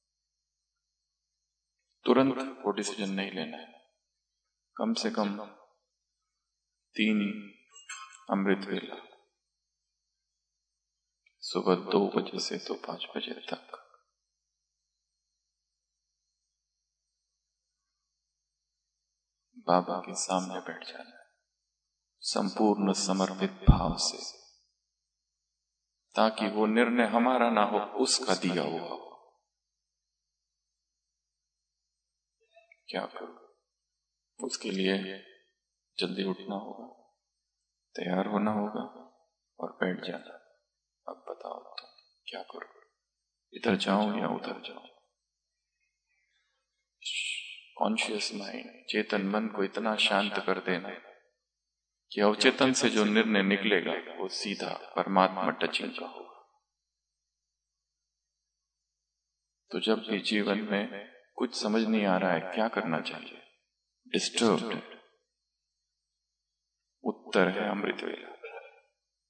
तुरंत वो डिसीजन नहीं लेना है, कम से कम 3 अमृत वेला, सुबह 2 बजे से तो 5 बजे तक, बाबा के सामने बैठ जाना है संपूर्ण समर्पित भाव से, ताकि वो निर्णय हमारा ना हो, उसका दिया हुआ हो। क्या करूं? उसके लिए जल्दी उठना होगा, तैयार होना होगा और बैठ जाना। अब बताओ तो क्या करूं, इधर जाऊं या उधर जाऊं? कॉन्शियस माइंड, चेतन मन को इतना शांत कर देना कि अवचेतन से जो निर्णय निकलेगा वो सीधा परमात्मा टचिंग का होगा। तो जब भी जीवन में कुछ समझ नहीं आ रहा है क्या करना चाहिए, डिस्टर्ब्ड, उत्तर है अमृत वेला।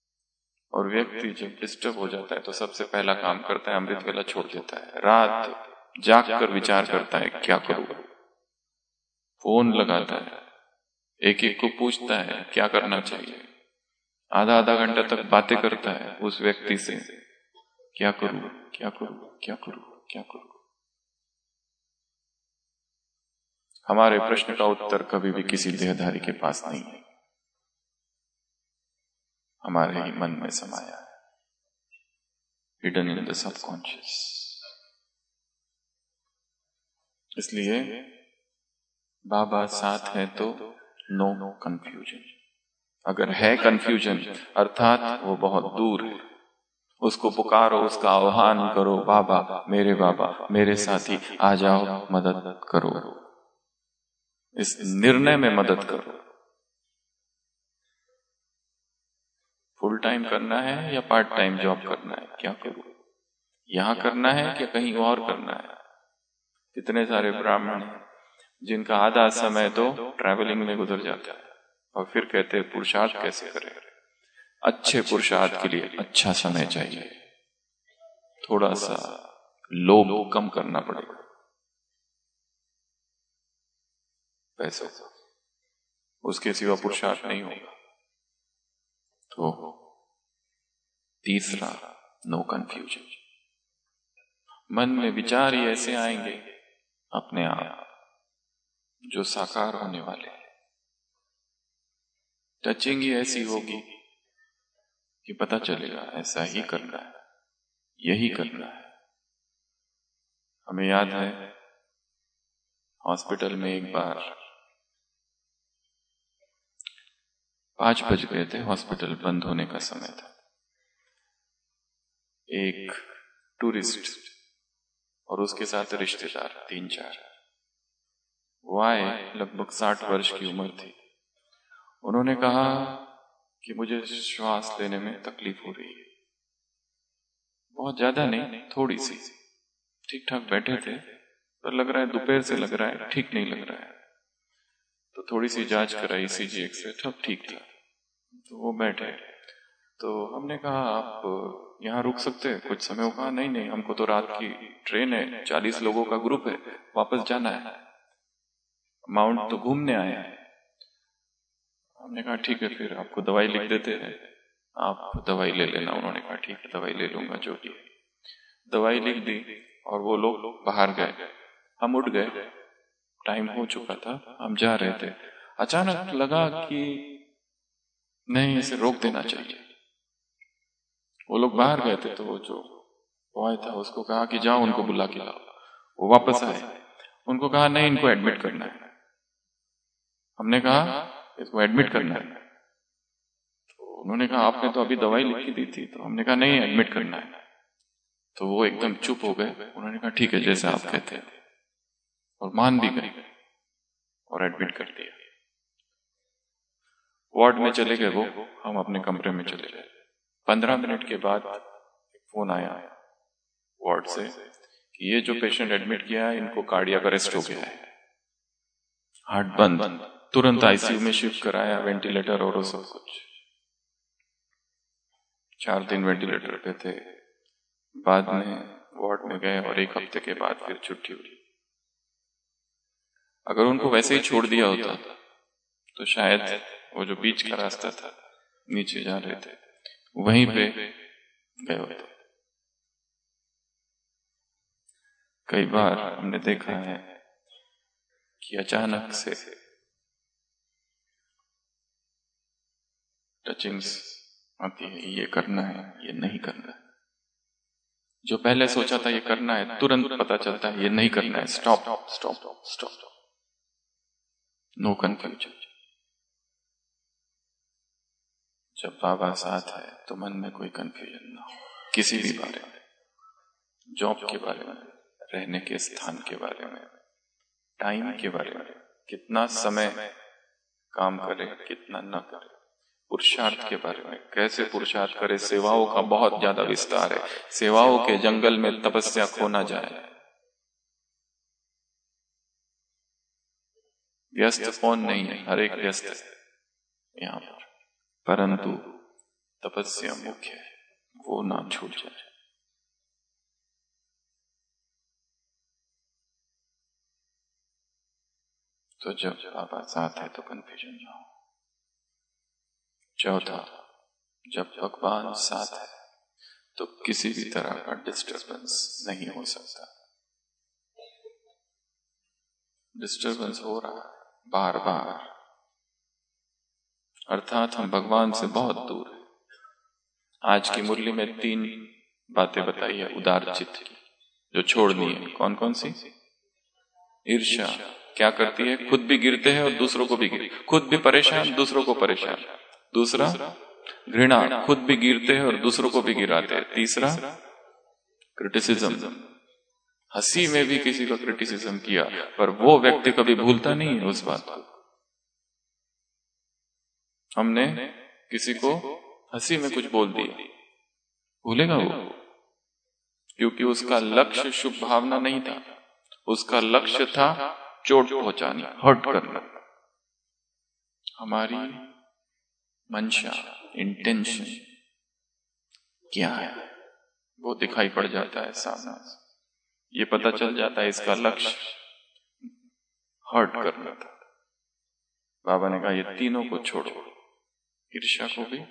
और व्यक्ति जब डिस्टर्ब हो जाता है तो सबसे पहला काम करता है अमृत वेला छोड़ देता है। रात जाग कर विचार करता है क्या करूं, फोन लगाता है, एक एक को पूछता है क्या करना चाहिए, आधा आधा घंटा तक बातें करता है उस व्यक्ति से, क्या करूं क्या करूं क्या करूं क्या करूं। हमारे प्रश्न का उत्तर कभी भी किसी देहधारी के पास नहीं है, हमारे ही मन में समाया है, हिडन इन द सबकॉन्शियस। इसलिए बाबा साथ है तो नो कंफ्यूजन। अगर है कंफ्यूजन अर्थात वो बहुत दूर है, उसको पुकारो, उसका आह्वान करो, बाबा मेरे साथी आ जाओ, मदद करो, इस निर्णय में मदद करो। फुल टाइम करना है या पार्ट टाइम जॉब करना है, क्या करूं, यहां करना है कि कहीं और करना है। कितने सारे ब्राह्मण हैं जिनका आधा समय तो ट्रैवलिंग में गुजर जाता है और फिर कहते हैं पुरुषार्थ कैसे करें। अच्छे पुरुषार्थ के लिए अच्छा समय चाहिए, थोड़ा सा लोभ कम करना पड़ेगा पैसों को, उसके सिवा पुरुषार्थ नहीं होगा। तो तीसरा नो कंफ्यूजन। मन में विचार ही ऐसे आएंगे अपने आप जो साकार होने वाले हैं। टचिंग ही ऐसी होगी कि पता चलेगा ऐसा ही करना है, यही करना है। हमें याद है हॉस्पिटल में एक बार 5 बज गए थे, हॉस्पिटल बंद होने का समय था। एक टूरिस्ट और उसके साथ रिश्तेदार 3-4 वो आए, लगभग 60 वर्ष की उम्र थी। उन्होंने कहा कि मुझे श्वास लेने में तकलीफ हो रही है, बहुत ज्यादा नहीं, थोड़ी सी। ठीक ठाक बैठे थे पर लग रहा है दोपहर से लग रहा है ठीक नहीं लग रहा है, तो थोड़ी सी जांच कराई, ईसीजी, एक्सरे, सब ठीक था। तो वो बैठे, तो हमने कहा आप यहाँ रुक सकते हैं कुछ समय? कहा नहीं, हमको तो रात की ट्रेन है, 40 लोगों का ग्रुप है, वापस जाना है, माउंट तो घूमने आए हैं। हमने कहा ठीक है, फिर आपको दवाई लिख देते हैं, आप दवाई ले लेना। उन्होंने कहा ठीक है, दवाई ले लूंगा, जो भी। दवाई लिख दी और वो लोग बाहर गए। हम उठ गए, टाइम हो चुका था, हम जा रहे थे। अचानक लगा कि नहीं, इसे रोक देना चाहिए। वो लोग बाहर गए थे, तो वो जो बॉय था उसको कहा कि जाओ उनको बुला के लाओ। वो वापस आए, उनको कहा नहीं, इनको एडमिट करना है। हमने कहा इसको एडमिट करना है, तो उन्होंने कहा आपने तो अभी दवाई लिख के दी थी। तो हमने कहा नहीं, एडमिट करना है। तो वो एकदम चुप हो गए। उन्होंने कहा ठीक है, जैसे आप कहते हैं, और मान भी गए और एडमिट कर दिया। वार्ड में चले गए वो, हम अपने कमरे में चले गए। 15 मिनट के बाद फोन आया वार्ड से कि ये जो पेशेंट एडमिट किया है इनको कार्डियक अरेस्ट हो गया है, हार्ट बंद, तुरंत आईसीयू में शिफ्ट कराया, वेंटिलेटर और सब कुछ। 4 दिन वेंटिलेटर पे थे, बाद में वार्ड में गए और 1 हफ्ते के बाद फिर छुट्टी हुई। अगर उनको वैसे ही छोड़ दिया होता तो शायद वो जो बीच का रास्ता था, नीचे जा रहे थे, वहीं पे गए होते। कई बार हमने देखा है कि अचानक से टचिंग्स आती है, ये करना है, ये नहीं करना है। जो पहले सोचा था ये करना है, तुरंत पता चलता है ये नहीं करना है। Stop stop stop, no confusion. जब बाबा साथ है तो मन में कोई कंफ्यूजन ना हो, किसी भी बारे में, जॉब के बारे में, रहने के स्थान के बारे में, टाइम के बारे में, कितना समय काम करे, कितना न करे, पुरुषार्थ के बारे में, कैसे पुरुषार्थ करे। सेवाओं का बहुत ज्यादा विस्तार है, सेवाओं के जंगल में तपस्या खो ना जाए। व्यस्त कौन नहीं है, हर एक व्यस्त है यहाँ पर, परंतु तपस्या मुख्य है, वो ना छूट जाए। तो जब बाबा साथ है तो कंफ्यूजन ना हो। चौथा, जब भगवान साथ है तो किसी भी तरह का डिस्टरबेंस नहीं हो सकता। डिस्टरबेंस हो रहा है बार बार, अर्थात हम भगवान से बहुत दूर हैं। आज की मुरली में 3 बातें बताई है उदार चित्त की, जो छोड़नी है। कौन कौन सी? ईर्ष्या क्या करती है? खुद भी गिरते हैं और दूसरों को भी खुद भी परेशान, दूसरों को परेशान। दूसरा, घृणा, खुद भी गिरते हैं और दूसरों को भी गिराते हैं। तीसरा, क्रिटिसिज्म, हंसी में भी किसी का क्रिटिसिज्म किया, पर वो व्यक्ति कभी भूलता नहीं है उस बात को। हमने किसी को हंसी में कुछ बोल दिया, भूलेगा वो? क्योंकि उसका लक्ष्य शुभ भावना नहीं था, उसका लक्ष्य था चोट पहुंचानी, हर्ट करना। हमारी मंशा, इंटेंशन क्या है वो दिखाई पड़ जाता है सामने। ये पता चल जाता है इसका लक्ष्य हर्ट करना था। बाबा ने कहा ये तीनों को छोड़ो, ईर्ष्या को भी,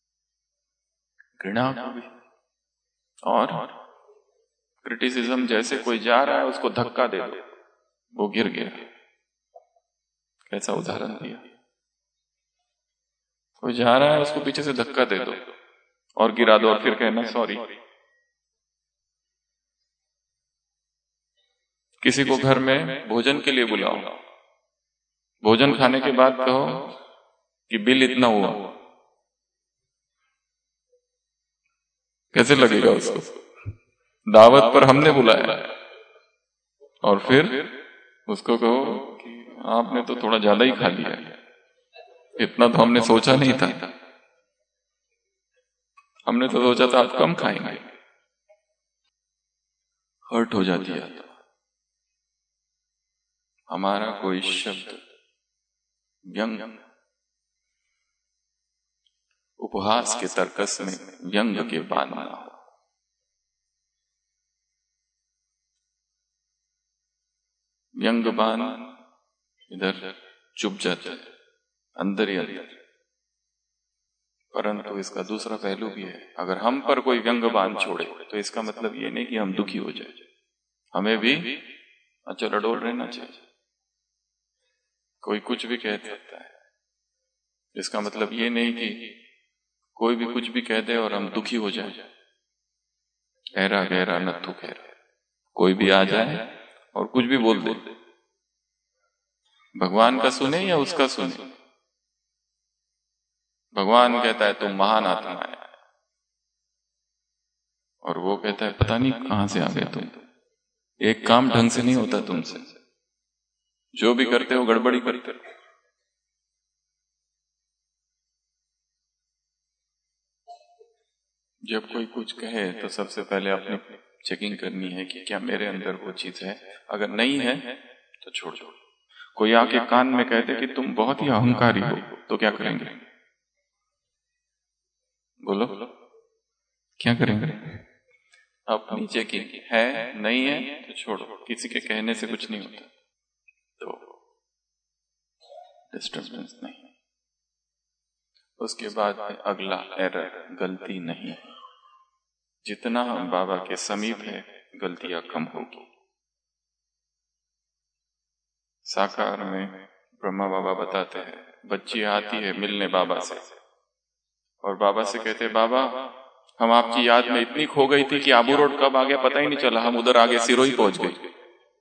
घृणा को भी, और क्रिटिसिज्म। जैसे कोई जा रहा है उसको धक्का दे दो, वो गिर गया। कैसा उदाहरण दिया? कोई जा रहा है उसको पीछे से धक्का दे दो और गिरा दो और फिर कहना सॉरी। किसी को घर में भोजन के लिए बुलाओ, भोजन खाने के बाद कहो कि बिल इतना हुआ, कैसे लगेगा उसको? दावत पर हमने बुलाया और फिर उसको कहो कि आपने तो थोड़ा ज्यादा ही खा लिया, इतना तो हमने सोचा नहीं था, हमने तो सोचा था आप कम खाएंगे। हर्ट हो जाती है। हमारा कोई शब्द, व्यंग, उपहास के तर्कस में व्यंग के बाण ना हो। व्यंग बाण इधर चुप जाता है अंदर ही अंदर। परंतु इसका दूसरा पहलू भी है। अगर हम पर कोई व्यंग बाण छोड़े तो इसका मतलब ये नहीं कि हम दुखी हो जाए, हमें भी अचल अडोल रहना चाहिए। कोई कुछ भी कह सकता है, इसका मतलब ये नहीं कि कोई भी कुछ भी कह दे और हम दुखी हो जाए। ऐरा गहरा नत्थु खैरा, कोई भी आ जाए और कुछ भी बोल दे, भगवान का सुने या उसका सुने? भगवान कहता है तुम महान आत्मा है, और वो कहता है पता नहीं कहां से आ गए तुम, एक काम ढंग से नहीं होता तुमसे, जो भी करते हो गड़बड़ी करते हो। जब कोई कुछ कहे तो सबसे पहले अपनी चेकिंग करनी है कि क्या मेरे अंदर वो चीज है। अगर नहीं है तो छोड़ दो। कोई आके कान में कहते कि तुम बहुत ही अहंकारी हो, तो क्या करेंगे? बोलो क्या करेंगे? अपनी चेकिंग है, नहीं है तो छोड़ो, किसी के कहने से कुछ नहीं होता, तो डिस्टर्बेंस नहीं। उसके बाद अगला एरर, गलती नहीं। जितना हम बाबा के समीप है गलतियां कम होगी। साकार में ब्रह्मा बाबा बताते हैं, बच्ची आती है मिलने बाबा से और बाबा से कहते हैं बाबा हम आपकी याद में इतनी खो गई थी कि आबू रोड कब आ गया पता ही नहीं चला, हम उधर आगे सिरोही पहुंच गए,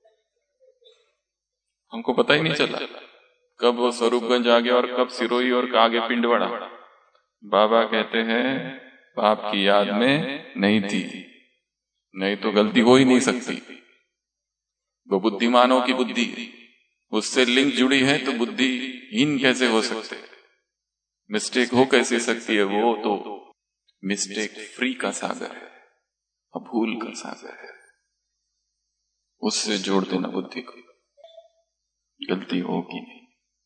हमको पता ही नहीं चला कब वो स्वरूपगंज आ गया और कब सिरोही और आगे पिंडवाड़ा। बाबा कहते हैं आपकी याद में नहीं थी, नहीं तो गलती हो ही नहीं सकती। वो बुद्धिमानों की बुद्धि, उससे लिंक जुड़ी है तो बुद्धिहीन कैसे हो सकते, मिस्टेक हो कैसे सकती है? वो तो मिस्टेक फ्री का सागर है, अभूल का सागर है, उससे जोड़ देना बुद्धि को। गलती होगी नहीं,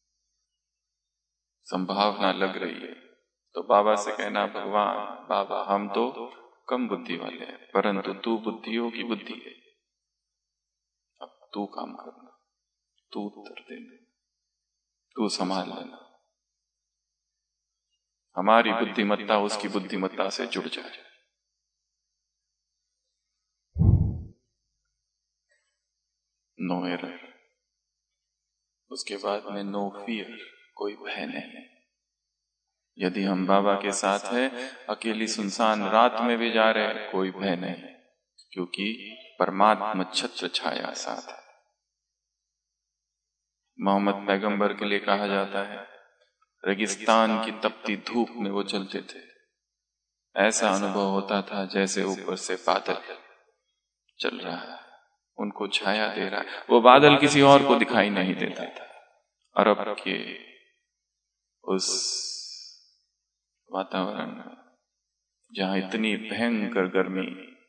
संभावना लग रही है तो बाबा से कहना भगवान बाबा हम तो कम बुद्धि वाले हैं, परंतु तू बुद्धियों की बुद्धि है, अब तू काम करना, तू उत्तर देना। तू संभाल लेना, हमारी बुद्धिमत्ता उसकी बुद्धिमत्ता से जुड़ जाए। No error. उसके बाद में नो फियर, कोई भय नहीं। यदि हम बाबा के साथ है, अकेली सुनसान रात में भी जा रहे, कोई भय नहीं, क्योंकि परमात्मा छत्र छाया साथ है। मोहम्मद पैगंबर के लिए कहा जाता है, रेगिस्तान की तपती धूप में वो चलते थे, ऐसा अनुभव होता था जैसे ऊपर से बादल चल रहा है, उनको छाया दे रहा है। वो बादल किसी और को दिखाई नहीं देता था। अरब के उस वातावरण में जहां इतनी भयंकर गर्मी,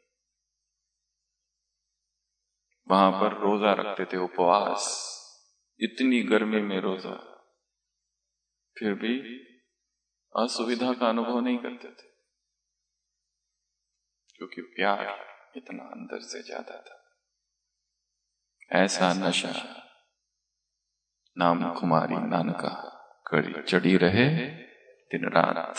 वहां पर रोजा रखते थे, उपवास, इतनी गर्मी में रोजा, फिर भी असुविधा का अनुभव नहीं करते थे, क्योंकि प्यार इतना अंदर से ज्यादा था। ऐसा नशा नाम कुमारी नानका कड़ी चढ़ी रहे दिन रात,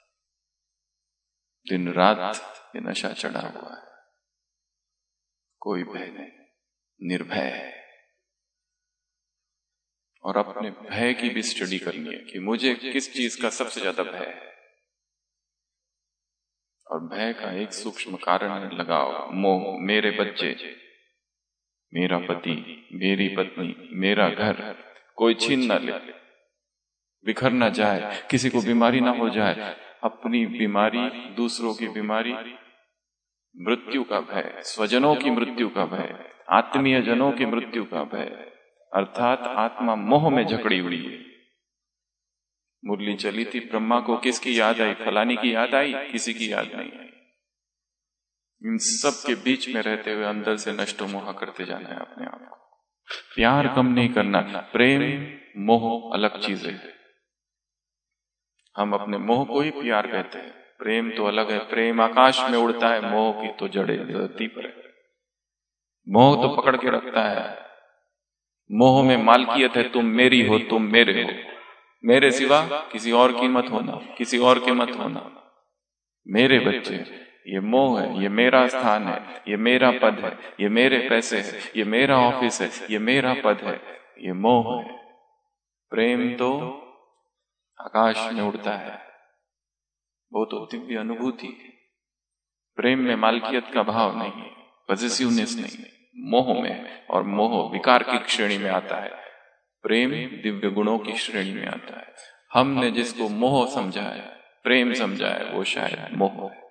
दिन रात ये नशा चढ़ा हुआ है। कोई भय नहीं, निर्भय है। और अपने भय की भी स्टडी करनी है कि मुझे किस चीज का सबसे ज्यादा भय है। और भय का एक सूक्ष्म कारण लगाओ, मोह, मेरे बच्चे, मेरा पति, मेरी पत्नी, मेरा घर कोई छीन ना ले, बिखर ना जाए, किसी को बीमारी ना हो जाए। अपनी बीमारी, दूसरों की बीमारी, मृत्यु का भय, स्वजनों की मृत्यु का भय, आत्मीय जनों की मृत्यु का भय, अर्थात आत्मा मोह में जकड़ी हुई है। मुरली चली थी, ब्रह्मा को किसकी याद आई? फलानी की याद आई? किसी की याद नहीं आई। इन सब के बीच में रहते हुए अंदर से नष्ट मोह करते जाना है अपने आप को। प्यार कम नहीं करना। प्रेम मोह अलग चीजें है। हम अपने मोह को ही प्यार कहते हैं, प्रेम तो अलग है। प्रेम आकाश में उड़ता है, मोह की तो जड़े धरती पर है। मोह तो पकड़ के रखता है, मोह में मालकियत है, तुम मेरी हो, तुम मेरे हो, मेरे सिवा किसी और की मत होना, किसी और के मत होना, मेरे बच्चे। ये मोह है, ये मेरा स्थान है, ये मेरा पद है, ये मेरे पैसे है, ये मेरा ऑफिस है, ये मेरा पद है, ये मोह है। प्रेम तो आकाश में उड़ता है, वो तो दिव्य अनुभूति है। प्रेम में मालकियत का भाव नहीं है, पॉजिटिवनेस नहीं है, मोह में है। और मोह विकार की श्रेणी में आता है, प्रेम दिव्य गुणों की श्रेणी में आता है। हमने जिसको मोह समझा है, प्रेम समझा है, वो शायद मोह है।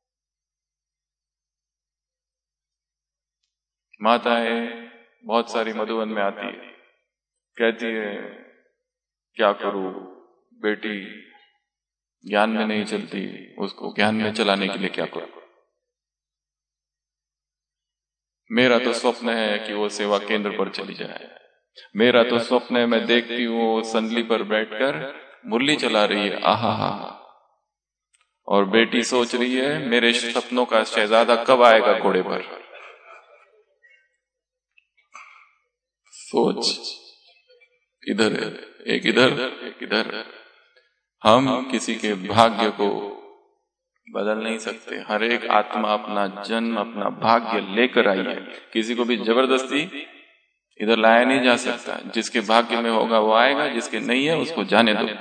माताएं बहुत सारी मधुबन में आती है, कहती है क्या करूं, बेटी ज्ञान में नहीं चलती, उसको ज्ञान में चलाने के लिए क्या करूं? मेरा तो स्वप्न है कि वो सेवा केंद्र पर चली जाए, मेरा तो स्वप्न है, मैं देखती हूँ वो संदली पर बैठकर मुरली चला रही है, आहा हा। और बेटी सोच रही है मेरे सपनों का शहजादा कब आएगा घोड़े पर। सोच इधर है, एक इधर, एक इधर। हम किसी के भाग्य को बदल नहीं सकते। हर एक आत्मा अपना जन्म, अपना भाग्य लेकर आई है, किसी को भी जबरदस्ती इधर लाया नहीं जा सकता। जिसके भाग्य में होगा वो आएगा, जिसके नहीं है उसको जाने दो।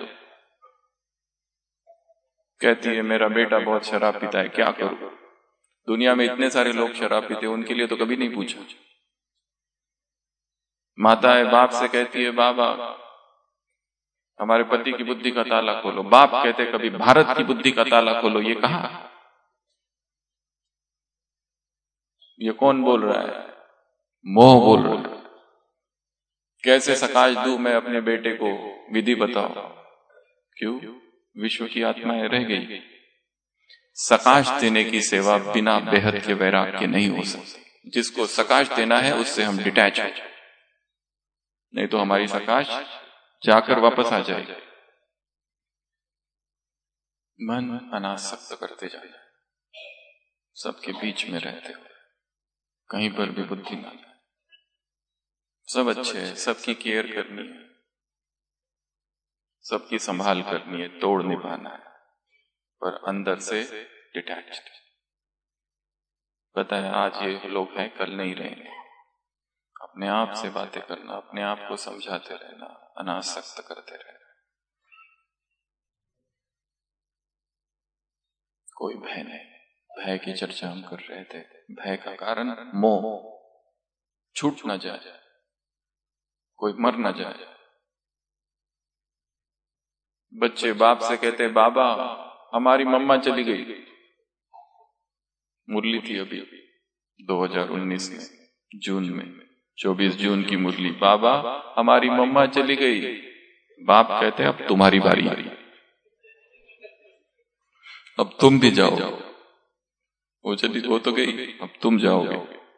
कहती है मेरा बेटा बहुत शराब पीता है, क्या करूं? दुनिया में इतने सारे लोग शराब पीते, उनके लिए तो कभी नहीं पूछा। माता है बाप से कहती है बाबा हमारे पति की बुद्धि का ताला खोलो। बाप कहते कभी भारत की बुद्धि का ताला खोलो। ये कहा, ये कौन बोल रहा है? मोह बोल रहा है। कैसे सकाश दूं मैं अपने बेटे को, विधि बताओ। क्यों? विश्व की आत्माएं रह गई। सकाश देने की सेवा बिना बेहद के वैराग्य नहीं हो सकती। जिसको सकाश देना है उससे हम डिटैच हो जाए, नहीं तो हमारी सकाश जाकर वापस आ जाएगी। मन अनासक्त करते जाए, सबके बीच में रहते हुए, कहीं पर भी बुद्धि ना जाए। सब अच्छे है, सबकी केयर करनी है, सबकी संभाल करनी है, तोड़ नहीं पाना है, पर अंदर से डिटैच्ड। पता है आज ये लोग हैं, कल नहीं रहेंगे। अपने आप से बातें करना, अपने आप को समझाते रहना, अनासक्त करते रहना। कोई भय नहीं। भय की चर्चा हम कर रहे थे। भय का कारण मोह, छूट ना जाए, कोई मर ना जाए। बच्चे बाप से कहते बाबा हमारी मम्मा चली गई। मुरली थी अभी 2019 में जून में, 24 जून की मुरली। बाबा हमारी मम्मा चली गई। बाप कहते अब तुम्हारी बारी, अब तुम भी जाओ। वो चली, वो तो गई, अब तुम जाओगे।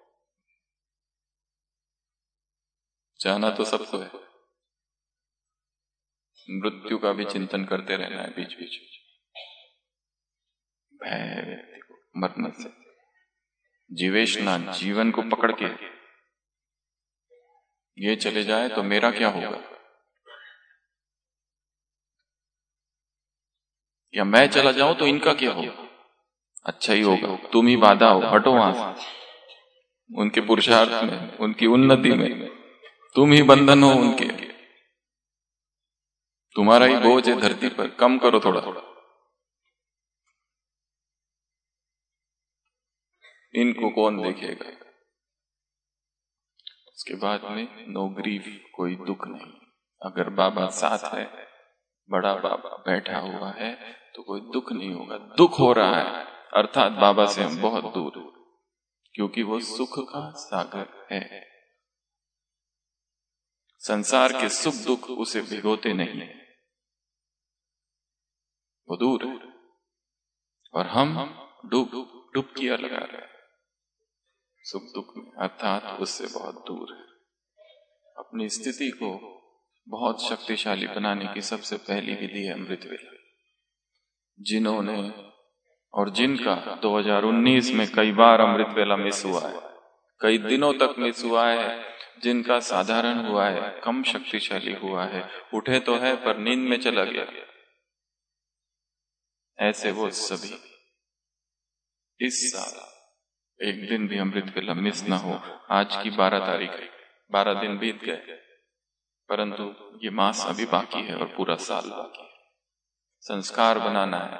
जाना तो सबको है, मृत्यु का भी चिंतन करते रहना है बीच बीच। भय व्यक्ति को मरने से, जीवेशना, जीवन को पकड़ के ये चले जाए तो मेरा क्या होगा, या मैं चला जाऊं तो इनका क्या होगा। अच्छा ही होगा, तुम ही बाधा हो, हटो वहां से। उनके पुरुषार्थ में, उनकी उन्नति में तुम ही बंधन हो उनके। तुम्हारा ही बोझ है धरती पर, कम करो थोड़ा थोड़ा। इनको कौन देखेगा। उसके बाद में नो ग्रीफ, कोई दुख नहीं। अगर बाबा साथ है, बड़ा बाबा बैठा हुआ है, तो कोई दुख नहीं होगा। दुख हो रहा है अर्थात बाबा से हम बहुत दूर, क्योंकि वो सुख का सागर है। संसार के सुख दुख उसे भिगोते नहीं, वो दूर है। और हम डुबकियां लगा रहे हैं सुख दुख में, अर्थात उससे बहुत दूर है। अपनी स्थिति को बहुत शक्तिशाली बनाने की सबसे पहली विधि है अमृत वेला। जिन्होंने और जिनका 2019 में कई बार अमृत वेला मिस हुआ है, कई दिनों तक मिस हुआ है, जिनका साधारण हुआ है, कम शक्तिशाली हुआ है, उठे तो है पर नींद में चला गया, ऐसे वो सभी इस साल एक दिन भी अमृत वेला मिस ना हो। आज की 12 तारीख है, 12 दिन बीत गए, परंतु ये मास अभी बाकी है और पूरा साल बाकी है। संस्कार बनाना है,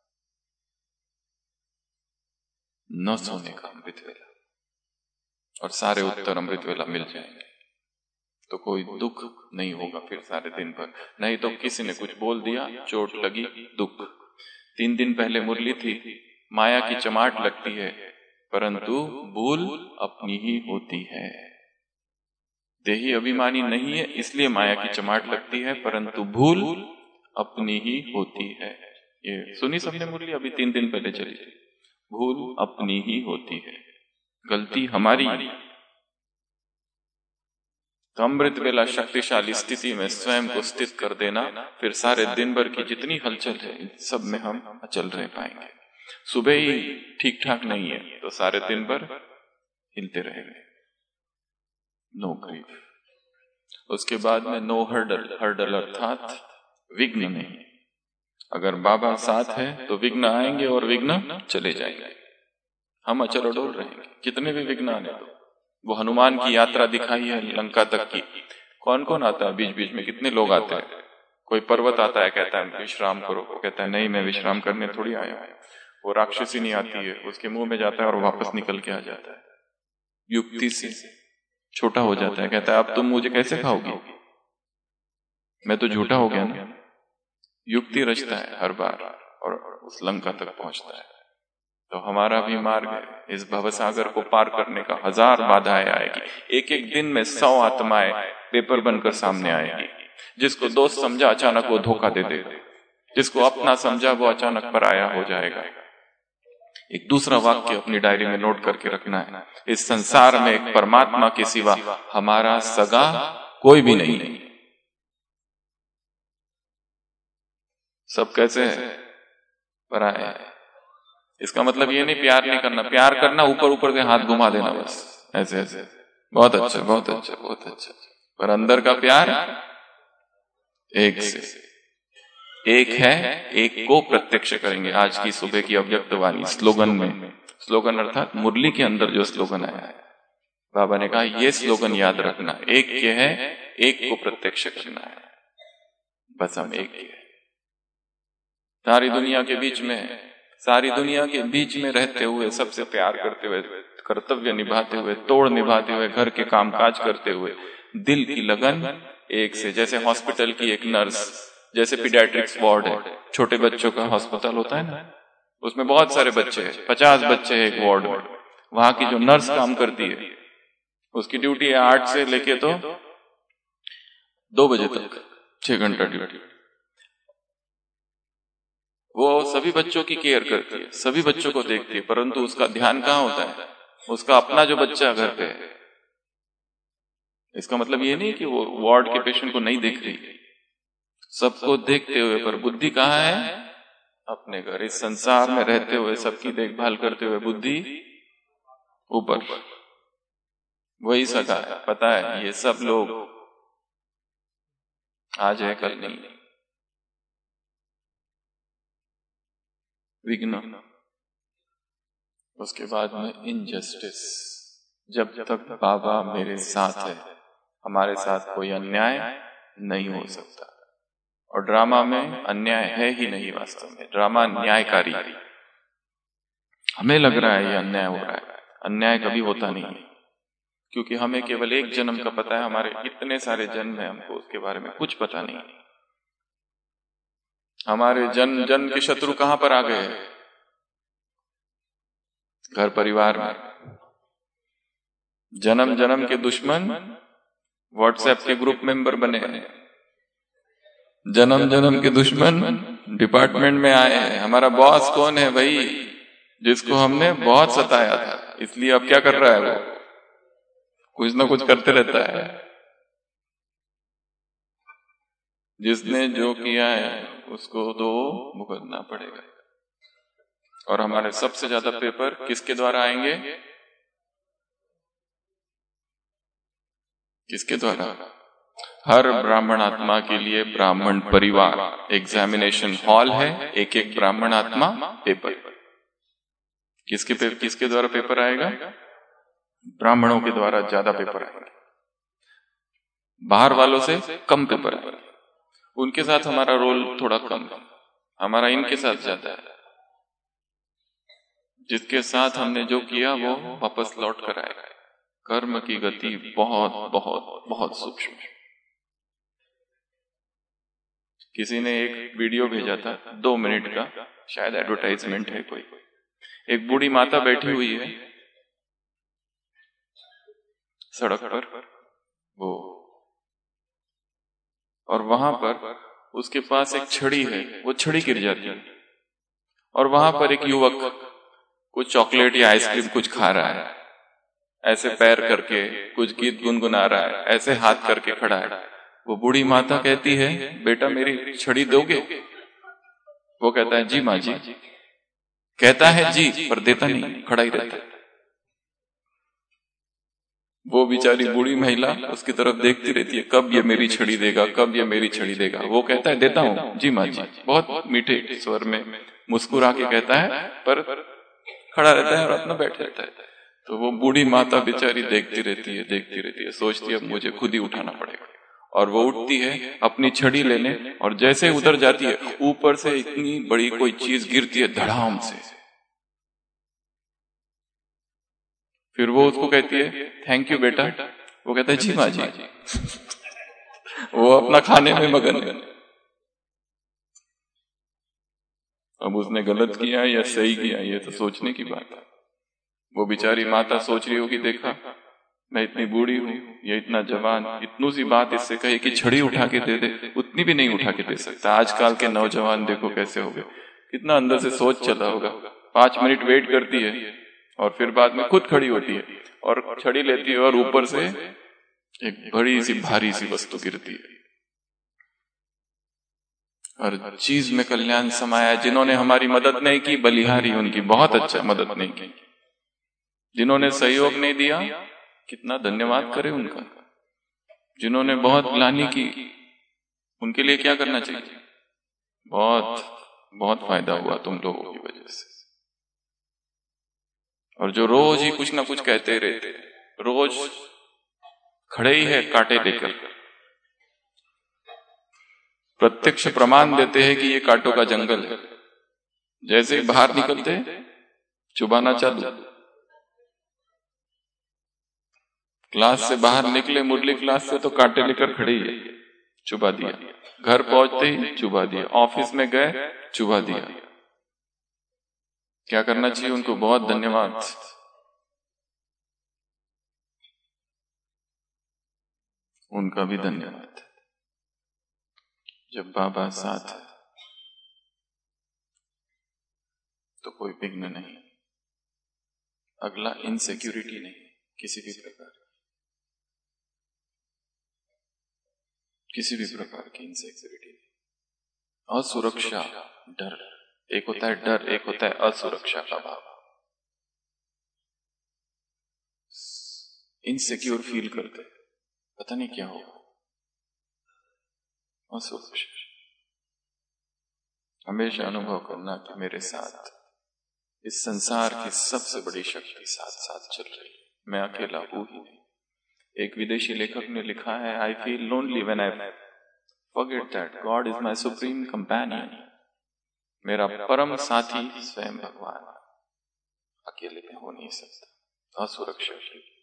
न सोने का अमृत वेला, और सारे उत्तर अमृत वेला मिल जाएंगे तो कोई दुख नहीं होगा फिर सारे दिन भर। नहीं तो किसी ने कुछ बोल दिया, चोट लगी, दुख। 3 दिन पहले मुरली थी, माया की चमाट लगती है, परंतु भूल अपनी ही होती है। देही अभिमानी नहीं है इसलिए माया की चमाट लगती है, परंतु भूल अपनी ही होती है। ये सुनी सबने मुरली, अभी 3 दिन पहले चली थी। भूल अपनी ही होती है, गलती हमारी। तो अमृत वेला शक्तिशाली स्थिति में स्वयं को स्थित कर देना, फिर सारे दिन भर की जितनी हलचल है सब में हम अचल रह पाएंगे। सुबह ही ठीक ठाक नहीं है तो सारे दिन भर हिलते रहेंगे। No grief. उसके बाद में नो हर्डल। हर्डल अर्थात विघ्न नहीं। अगर बाबा साथ है तो विघ्न आएंगे और विघ्न चले जाएंगे। हम अचल अडोल रहेंगे, कितने भी विघ्न आने दो। वो हनुमान की यात्रा दिखाई है लंका तक की। कौन कौन आता है बीच बीच में, कितने लोग आते हैं। कोई पर्वत आता है, कहता है विश्राम करो, वो कहता है नहीं मैं विश्राम करने थोड़ी आया हूं। वो राक्षसी नहीं आती है, उसके मुंह में जाता है और वापस निकल के आ जाता है। युक्ति से छोटा हो जाता है, कहता है अब तुम मुझे कैसे खाओगी, मैं तो झूठा हो गया ना। युक्ति रचता है हर बार और उस लंका तक पहुंचता है। तो हमारा भी मार्ग इस भवसागर को पार करने का 1000 बाधाएं आएगी। एक एक दिन में 100 आत्माएं पेपर बनकर सामने आएगी। जिसको दोस्त समझा अचानक वो धोखा दे देगा, जिसको अपना समझा वो अचानक पराया हो जाएगा। एक दूसरा वाक्य अपनी डायरी में नोट करके रखना है, इस संसार में एक परमात्मा के सिवा हमारा सगा कोई भी नहीं। सब कैसे है, पराया है। इसका मतलब ये नहीं प्यार नहीं करना, प्यार करना ऊपर ऊपर के हाथ घुमा देना बस, ऐसे ऐसे बहुत अच्छा बहुत अच्छा बहुत अच्छा, पर अंदर का प्यार एक से। एक है, एक को प्रत्यक्ष करेंगे। आज की सुबह की अव्यक्त वाणी स्लोगन में, स्लोगन अर्थात मुरली के अंदर जो स्लोगन आया है, बाबा ने कहा ये स्लोगन याद रखना, एक के है, एक को प्रत्यक्ष करना है। बस हम एक के हैं। सारी दुनिया के बीच में रहते हुए, सबसे प्यार करते हुए, कर्तव्य निभाते हुए, तोड़ निभाते हुए, घर के कामकाज करते हुए, दिल की लगन एक से। जैसे हॉस्पिटल की एक नर्स, जैसे पीडियाट्रिक्स वार्ड है, छोटे बच्चों का हॉस्पिटल होता है ना, उसमें बहुत सारे बच्चे हैं, 50 बच्चे हैं एक वार्ड में। वहां की जो नर्स काम करती है, उसकी ड्यूटी है 8 से लेके तो 2 बजे तक, 6 घंटा ड्यूटी। वो सभी बच्चों की केयर करती है, सभी बच्चों को देखती है, परंतु उसका ध्यान कहाँ होता है? उसका अपना जो बच्चा घर पे है। इसका मतलब ये नहीं कि वो वार्ड के पेशेंट को नहीं देख रही, सबको देखते हुए, पर बुद्धि कहाँ है? अपने घर। इस संसार में रहते हुए, सबकी देखभाल करते हुए, बुद्धि ऊपर। वही सका है, पता है ये सब लोग आज है कल नहीं। विघ्न, उसके बाद में इनजस्टिस। जब तक बाबा मेरे साथ है, हमारे साथ कोई अन्याय नहीं हो सकता। और ड्रामा में अन्याय है ही नहीं, वास्तव में ड्रामा न्यायकारी। हमें लग रहा है ये अन्याय हो रहा है, अन्याय कभी होता नहीं है, क्योंकि हमें केवल एक जन्म का पता है, हमारे इतने सारे जन्म है, हमको उसके बारे में कुछ पता नहीं। हमारे जन्म जन्म के शत्रु कहां पर आ गए? घर परिवार में। जन्म जन्म के दुश्मन व्हाट्सएप के ग्रुप मेंबर बने हैं, जन्म जन्म के दुश्मन डिपार्टमेंट में आए हैं। हमारा बॉस कौन है भाई? जिसको हमने बहुत सताया था, इसलिए अब क्या कर रहा है? वो कुछ ना कुछ करते रहता है। जिसने जो किया है उसको तो भुगतना पड़ेगा। और हमारे सबसे ज्यादा पेपर किसके द्वारा आएंगे? किसके द्वारा? हर ब्राह्मण आत्मा के लिए ब्राह्मण परिवार एग्जामिनेशन हॉल है, एक एक ब्राह्मण आत्मा पेपर। किसके द्वारा पेपर आएगा? ब्राह्मणों के द्वारा ज्यादा पेपर आएगा, बाहर वालों से कम पेपर आएगा। उनके साथ हमारा रोल थोड़ा कम है, हमारा इनके साथ ज्यादा है। जिसके साथ हमने जो किया वो वापस लौट कर आएगा। कर्म की गति बहुत बहुत बहुत सूक्ष्म है। किसी ने एक वीडियो भेजा था 2 मिनट का, शायद एडवर्टाइजमेंट है कोई। एक बूढ़ी माता बैठी हुई है सड़क पर, वो, और वहां पर उसके पास एक छड़ी है, वो छड़ी गिर जाती है। और वहां पर एक युवक कुछ चॉकलेट या आइसक्रीम कुछ खा रहा है, ऐसे पैर करके कुछ गीत गुनगुना रहा है, ऐसे हाथ करके खड़ा है। वो बूढ़ी माता कहती है, बेटा मेरी छड़ी दोगे? वो कहता है जी माँ जी। कहता है जी, पर देता नहीं, खड़ा ही रहता है। वो बेचारी बूढ़ी महिला उसकी तरफ देखती रहती है, कब ये मेरी छड़ी देगा, कब ये मेरी छड़ी देगा। वो कहता है देता हूं जी माँ जी, बहुत मीठे स्वर में मुस्कुरा के कहता है, पर खड़ा रहता है और अपना बैठे रहता है। तो वो बूढ़ी माता बेचारी देखती रहती है, सोचती है अब मुझे खुद ही उठाना पड़ेगा। और वो उठती है अपनी छड़ी लेने, और जैसे उतर जाती है, ऊपर से इतनी बड़ी कोई चीज गिरती है धड़ाम से। फिर वो उसको कहती है थैंक यू बेटा। वो कहता है जी माँ जी। वो अपना खाने में मगन है। अब उसने गलत किया या सही किया, ये तो सोचने की बात है। वो बेचारी माता सोच रही होगी, देखा मैं इतनी बूढ़ी हूं, ये इतना जवान, इतनी सी बात इससे कहे कि छड़ी उठा के दे दे, उतनी भी नहीं उठा के दे सकता। आजकल के नौजवान देखो कैसे हो गए, कितना अंदर से सोच चला होगा। 5 मिनट वेट करती है और फिर बाद में खुद खड़ी होती है और छड़ी लेती है, और ऊपर से एक बड़ी सी भारी सी वस्तु गिरती है। और चीज में कल्याण समाया। जिन्होंने हमारी मदद नहीं की, बलिहारी उनकी बहुत अच्छा मदद नहीं की। जिन्होंने सहयोग नहीं दिया, कितना धन्यवाद करें उनका। जिन्होंने बहुत ग्लानि की, उनके लिए क्या करना चाहिए? बहुत बहुत फायदा हुआ तुम लोगों की वजह से। और जो रोज ही कुछ ना कुछ कहते रहते, रोज खड़े ही है कांटे लेकर, प्रत्यक्ष प्रमाण देते हैं कि ये कांटों का जंगल है। जैसे ही बाहर निकलते चुबाना चालू। क्लास से बाहर निकले, मुरली क्लास से, तो कांटे लेकर खड़े ही है, चुबा दिया। घर पहुंचते ही चुबा दिया, ऑफिस में गए चुबा दिया। क्या करना चाहिए उनको? बहुत धन्यवाद। उनका भी धन्यवाद। जब बाबा साथ है तो कोई विघ्न नहीं, अगला इनसिक्योरिटी नहीं, किसी भी प्रकार की इनसिक्योरिटी, असुरक्षा, डर। एक होता है डर, एक होता है असुरक्षा का भाव। इनसिक्योर फील करते, पता नहीं क्या होगा, असुरक्षा। हमेशा अनुभव करना कि मेरे साथ इस संसार की सबसे बड़ी शक्ति साथ साथ चल रही है, मैं अकेला हूं ही नहीं। एक विदेशी लेखक ने लिखा है, I feel lonely when I forget that God is my supreme companion. मेरा परम साथी स्वयं भगवान, अकेले में हो नहीं सकता, असुरक्षा।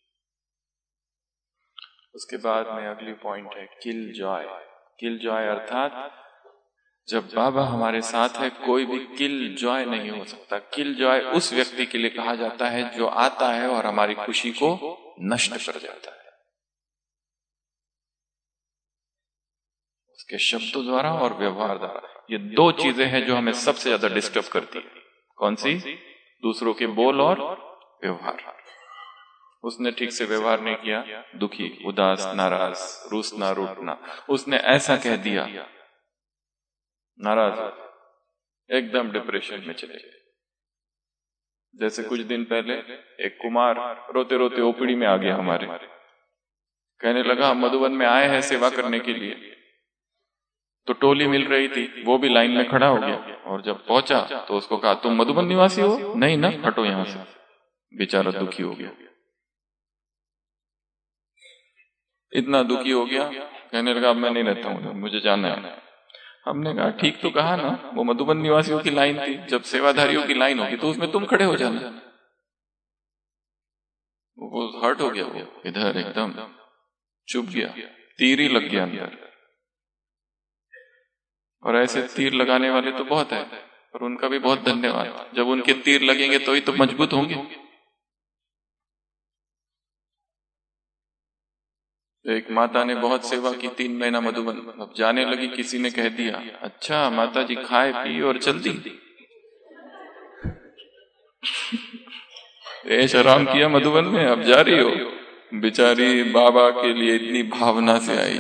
उसके बाद में अगली पॉइंट है किल जॉय। किल जॉय अर्थात जब बाबा हमारे साथ है कोई भी किल जॉय नहीं हो सकता। किल जॉय उस व्यक्ति के लिए कहा जाता है जो आता है और हमारी खुशी को नष्ट कर जाता है, उसके शब्दों द्वारा और व्यवहार द्वारा। ये दो चीजें हैं जो हमें सबसे ज्यादा डिस्टर्ब करती है। कौन सी? दूसरों के बोल और व्यवहार। उसने ठीक से व्यवहार नहीं किया, दुखी, उदास, नाराज, रूसना, रूठना। उसने ऐसा कह दिया, नाराज, एकदम डिप्रेशन में चले गए। जैसे कुछ दिन पहले एक कुमार रोते रोते ओपीडी में आ गया हमारे, कहने लगा हम मधुबन में आए हैं सेवा करने के लिए। तो टोली मिल रही थी, वो भी लाइन में खड़ा हो गया, और जब पहुंचा तो उसको कहा तुम मधुबन निवासी हो? नहीं ना, हटो यहां से। बेचारा दुखी हो गया, इतना दुखी हो गया, कहने लगा अब मैं नहीं रहता हूं, मुझे जाना है। हमने कहा ठीक तो कहा ना, वो मधुबन निवासियों की लाइन थी, जब सेवाधारियों की लाइन होगी तो उसमें तुम खड़े हो जाना। वो हर्ट हो गया, वो इधर एकदम चुप गया, तीर ही लग गया अंदर। और ऐसे तीर लगाने वाले तो बहुत है, और उनका भी बहुत धन्यवाद। जब उनके तीर लगेंगे तो ही तो मजबूत होंगे। एक माता ने बहुत सेवा की, 3 महीना मधुबन, अब जाने लगी, किसी ने कह दिया अच्छा माता जी खाए पी और चल दी। ऐश आराम किया मधुबन में, अब जा रही हो। बेचारी बाबा के लिए इतनी भावना से आई,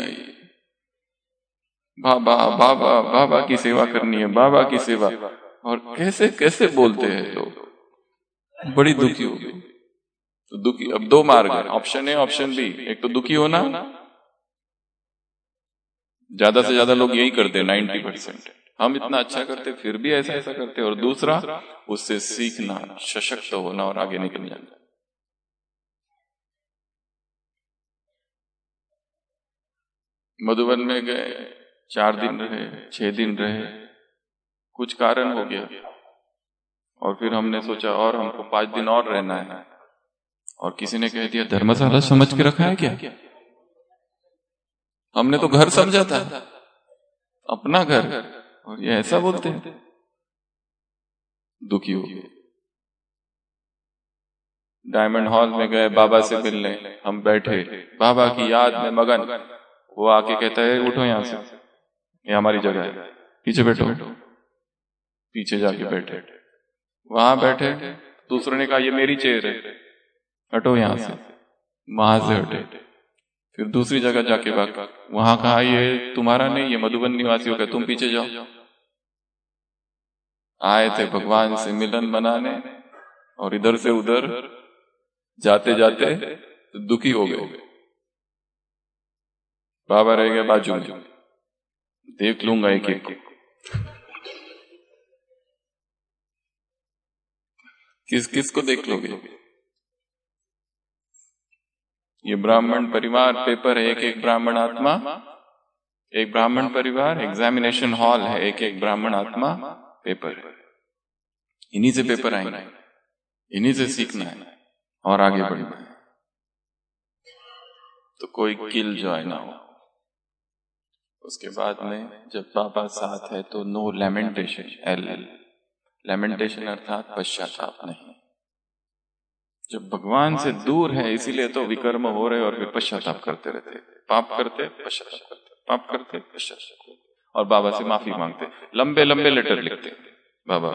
बाबा बाबा बाबा की सेवा करनी है, बाबा की सेवा। और कैसे कैसे बोलते हैं लोग, बड़ी दुखी हो गई। तो दुखी, अब 2 मार्ग है, ऑप्शन ए ऑप्शन बी। एक तो दुखी होना, ज्यादा से ज्यादा लोग यही करते हैं, 90%। हम इतना अच्छा करते फिर भी ऐसा ऐसा करते। और दूसरा, उससे सीखना, सशक्त होना और आगे निकल जाना। मधुबन में गए, 4 दिन रहे, 6 दिन रहे, कुछ कारण हो गया, और फिर हमने सोचा और हमको 5 दिन और रहना है। और किसी ने कह दिया धर्मशाला समझ के रखा है क्या? हमने तो घर समझा था, अपना घर, और ये ऐसा बोलते हैं। दुखी हो गए। डायमंड हॉल में गए बाबा से मिलने, हम बैठे बाबा की याद में मगन। वो आके कहता है उठो यहां से, ये हमारी जगह है, पीछे बैठो। पीछे जाके बैठे, वहां बैठे। दूसरे ने कहा ये मेरी चेयर है, हटो यहां से, वहां से हटे। फिर दूसरी जगह जाके बात, वहां कहा ये तुम्हारा नहीं, ये मधुबन निवासियों का, तुम पीछे जाओ। आए थे भगवान से मिलन बनाने, और इधर से उधर जाते जाते दुखी हो गए। बाबा रह गए बाजू में, देख लूंगा एक एक। किस किस को देख लोगे? ये ब्राह्मण परिवार पेपर है, एक एक ब्राह्मण आत्मा, एक ब्राह्मण परिवार एग्जामिनेशन हॉल है, एक एक ब्राह्मण आत्मा पेपर है। इन्हीं से पेपर आएंगे, इन्हीं से सीखना है और आगे बढ़ना है। तो कोई किल जॉय ना हो। उसके बाद में जब बाबा साथ है तो नो लैमेंटेशन, लैमेंटेशन अर्थात पश्चाताप नहीं। जब भगवान से दूर है इसीलिए तो विकर्म हो रहे और फिर पश्चाताप करते रहते, पाप करते पश्चाताप करते, पाप करते पश्चाताप करते, और बाबा से माफी मांगते, लंबे लंबे लेटर लिखते बाबा।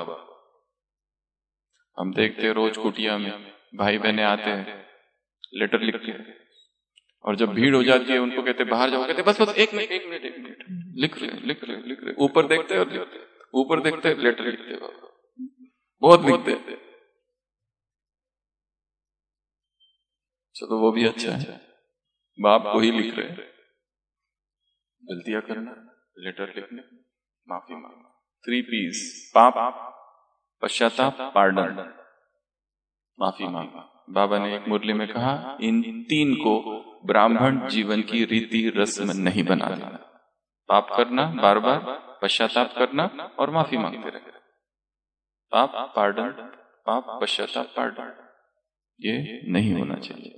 हम देखते रोज कुटिया में भाई बहने आते हैं, लेटर लिखते हैं, और जब भीड़ हो जाती है उनको कहते बाहर जाओ, कहते बस बस एक मिनट लिख रहे, ऊपर देखते और लिखते, ऊपर देखते लेटर लिखते, बहुत लिखते। चलो वो भी अच्छा है, बाप को ही लिख रहे, गलतियां करना, लेटर लिखने, माफी मांगना, 3 P's, पाप, पश्चाताप, पार्डन, माफी मांगना। बाबा ने एक मुरली में कहा इन 3 को ब्राह्मण जीवन की रीति रस्म नहीं बना देना। पाप करना बार बार, पश्चाताप करना और माफी मांगते रहना। पाप पार्डन, पाप पश्चाताप पार्डन, ये नहीं होना चाहिए।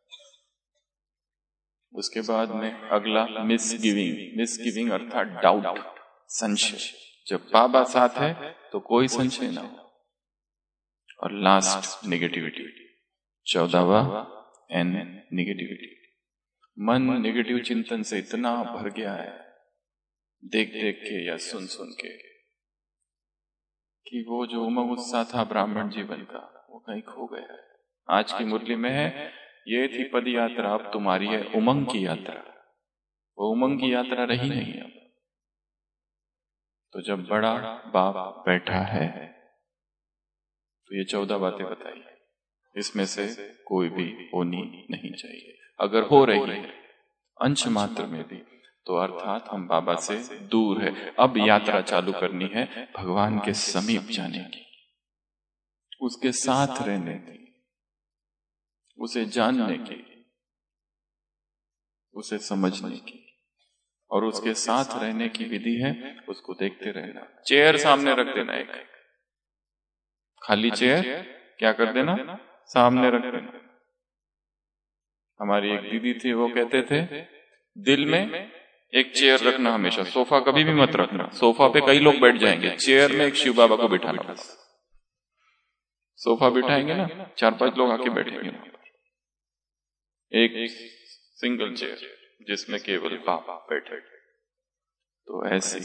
उसके बाद में अगला मिसगिविंग अर्थात डाउट, संशय। जब बाबा साथ है तो कोई संशय ना हो। और लास्ट नेगेटिविटी, 14वां एन, नेगेटिविटी। मन नेगेटिव चिंतन से इतना भर गया है, देख देख के या सुन सुन के, कि वो जो उमंग उत्साह था ब्राह्मण जीवन का वो कहीं खो गया है। आज की मुरली में है, ये थी पद यात्रा, अब तुम्हारी है उमंग की यात्रा। वो उमंग की यात्रा रही नहीं अब। तो जब बड़ा बाप बैठा है तो ये 14 बातें बताई, इसमें से कोई भी होनी नहीं चाहिए। अगर हो रही है अंश मात्र में भी तो अर्थात हम बाबा से दूर है। अब यात्रा चालू करनी है भगवान के समीप जाने की, उसके साथ रहने की, उसे जानने की, उसे समझने की। और उसके साथ रहने की विधि है उसको देखते रहना। चेयर सामने रख देना, एक खाली चेयर क्या कर देना, सामने रख देना। हमारी एक दीदी थी, वो कहते थे दिल में एक चेयर रखना हमेशा, सोफा कभी भी मत रखना। सोफा पे कई लोग बैठ जाएंगे, चेयर में एक शिव बाबा को बिठाना बस। सोफा बिठाएंगे ना, 4-5 लोग आके बैठेंगे, एक सिंगल चेयर जिसमें केवल बाबा बैठे। तो ऐसे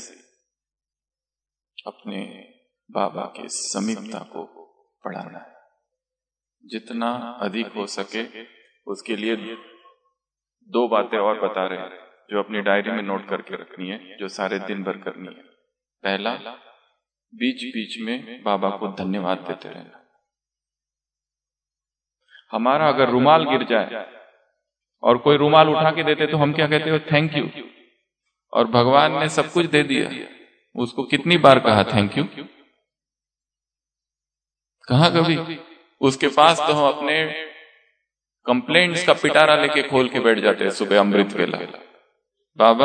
अपने बाबा के समीपता को बढ़ाना है, जितना अधिक हो सके। उसके लिए 2 बातें और बता रहे हैं जो अपनी डायरी में नोट करके रखनी है, जो सारे दिन भर करनी है। पहला, बीच बीच में बाबा को धन्यवाद देते रहना। हमारा अगर रुमाल गिर जाए और कोई रुमाल उठा के देते तो हम क्या कहते हो, थैंक यू। और भगवान ने सब कुछ दे दिया, उसको कितनी बार कहा थैंक यू? कहा कभी? उसके पास तो हम अपने कंप्लेंट्स का पिटारा लेके खोल के बैठ जाते हैं सुबह अमृत वेला। बाबा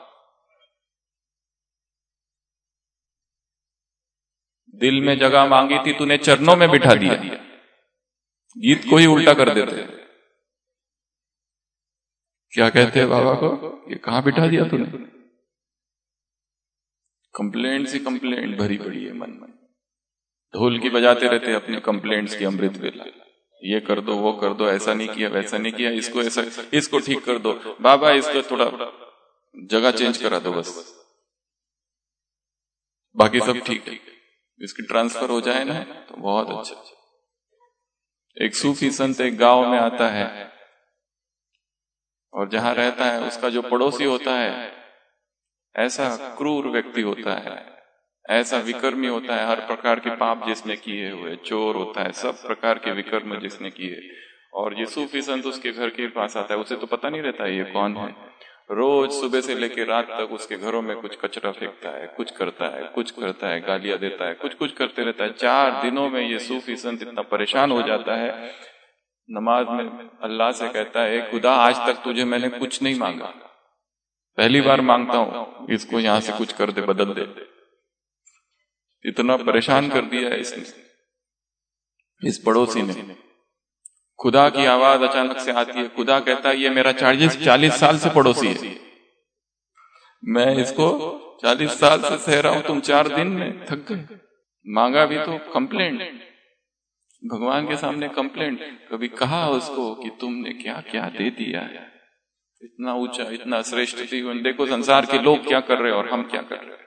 दिल में जगह मांगी थी, तूने चरणों में बिठा दिया। गीत को ही उल्टा कर देते। क्या कहते हैं बाबा को, ये कहां बिठा दिया तूने? कंप्लेंट्स ही कंप्लेंट भरी पड़ी है मन में। ढोल की बजाते रहते अपने कंप्लेंट्स की अमृत वेला। ये कर दो, वो कर दो, ऐसा नहीं किया, वैसा नहीं किया, इसको ऐसा, इसको ठीक कर दो, बाबा इसको थोड़ा जगह चेंज करा दो बस, बाकी सब ठीक है। इसकी ट्रांसफर हो जाए ना तो बहुत अच्छा। एक सूफी संत एक गांव में आता है और जहां रहता है उसका जो पड़ोसी होता है ऐसा क्रूर व्यक्ति होता है, ऐसा विकर्मी होता है, हर प्रकार के पाप जिसने किए हुए, चोर होता है, सब प्रकार के विकर्म जिसने किए। और ये सूफी संत उसके घर के पास आता है, उसे तो पता नहीं रहता ये कौन है। रोज सुबह से लेकर रात तक उसके घरों में कुछ कचरा फेंकता है, कुछ करता है, गालियां देता है, कुछ करते रहता है। 4 दिनों में ये सूफी संत इतना परेशान हो जाता है, नमाज में अल्लाह से कहता है, खुदा आज तक तुझे मैंने कुछ नहीं मांगा, पहली बार मांगता हूं, इसको यहां से कुछ कर दे, बदल दे। इतना परेशान कर दिया है इसने, इस पड़ोसी ने। खुदा की आवाज अचानक से आती है, खुदा कहता है ये मेरा 40 साल से पड़ोसी है, मैं इसको 40 साल से सह रहा हूं, तुम 4 दिन में थक गए। मांगा भी तो कंप्लेंट, भगवान के सामने कंप्लेंट। कभी कहा उसको कि तुमने क्या क्या दे दिया है, इतना ऊंचा, इतना श्रेष्ठ जीवन, देखो संसार के लोग क्या कर रहे हैं और हम क्या कर रहे हैं।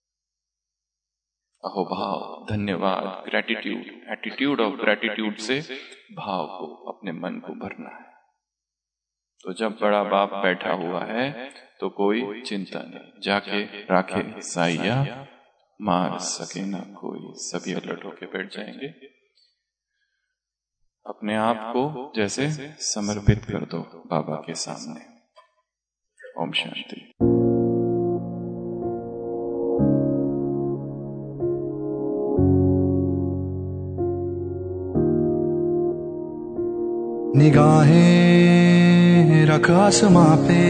अहोभाव, धन्यवाद, ग्रेटिट्यूड, एटीट्यूड ऑफ ग्रेटिट्यूड से भाव को, अपने मन को भरना है। तो जब बड़ा बाप बैठा हुआ है तो कोई चिंता नहीं, जाके राखे साइया, मार सके ना कोई। सभी अलर्ट होके बैठ जाएंगे, अपने आप को जैसे समर्पित कर दो बाबा के सामने। ओम शांति। निगाहें रख आसमां पे,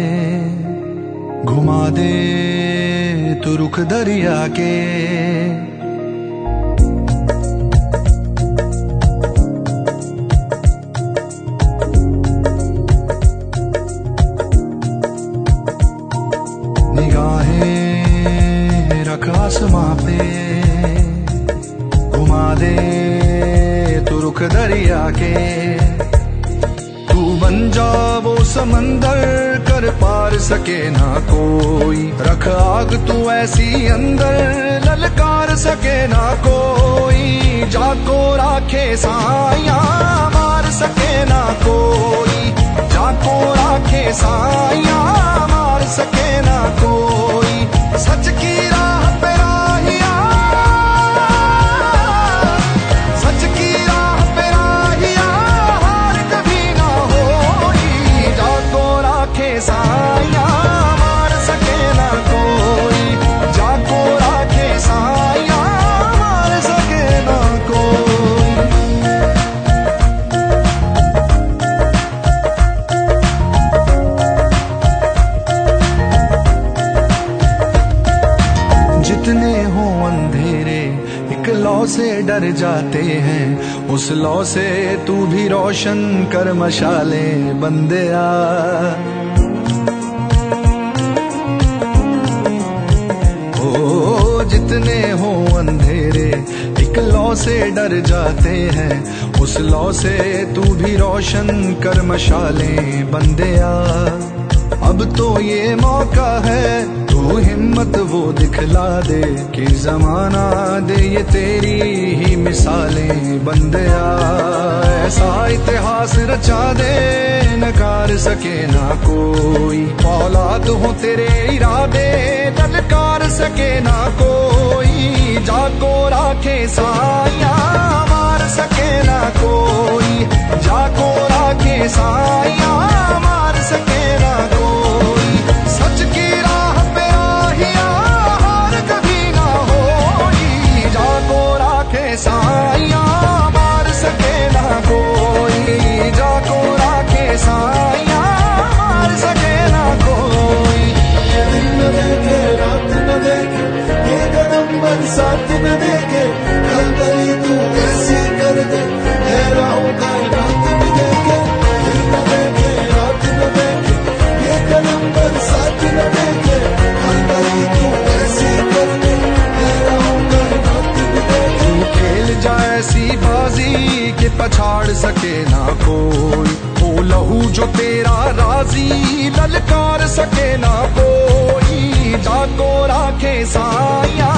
घुमा दे तू रुख दरिया के। निगाहें रख आसमां पे, घुमा दे तू रुख दरिया के। बन जा वो समंदर, कर पार सके ना कोई। रख आग तू ऐसी अंदर, ललकार सके ना कोई। जाको राखे साया, मार सके ना कोई। जाको राखे साया, मार सके ना कोई। सच की राह पे राहिया, सच की राह पे राहिया, हार कभी ना होई। जाको राखे साया, मार सके ना कोई। जाको राखे साया, मार सके ना कोई। जितने हो अंधेरे एक लौ से डर जाते हैं, उस लौ से तू भी रोशन कर मशाले बंदिया। ओ जितने हो अंधेरे एक लौ से डर जाते हैं, उस लौ से तू भी रोशन कर मशाले बंदिया। अब तो ये मौका है, तू हिम्मत वो दिखला दे कि जमाना दे ये तेरी ही मिसालें बंदिया। ऐसा इतिहास रचा दे नकार सके ना कोई। औलाद हो तेरे इरादे, ललकार सके ना कोई। जाको राखे साया, मार सके ना कोई। जाको राखे साया, मार सके ना कोई। सच की राह पे राहिया, हार कभी ना होई। जाको राखे साया, मार सके ना कोई। जाको राखे साया, मार सके ना कोई। दिन न देखे रात न देखे, ये कदम बरसात न देखे। कल करी तू ऐसी कर दे, ठहराऊं कायनात न देखे। दिन न देखे रात न देखे, ये कदम बरसात न देखे। कल करी तू ऐसी कर दे, ठहराऊं कायनात न देखे। तू खेल जा ऐसी बाजी के पछाड़ सके ना कोई। ओ लहू जो तेरा राजी, ललकार सके ना कोई। जाको राखे साया,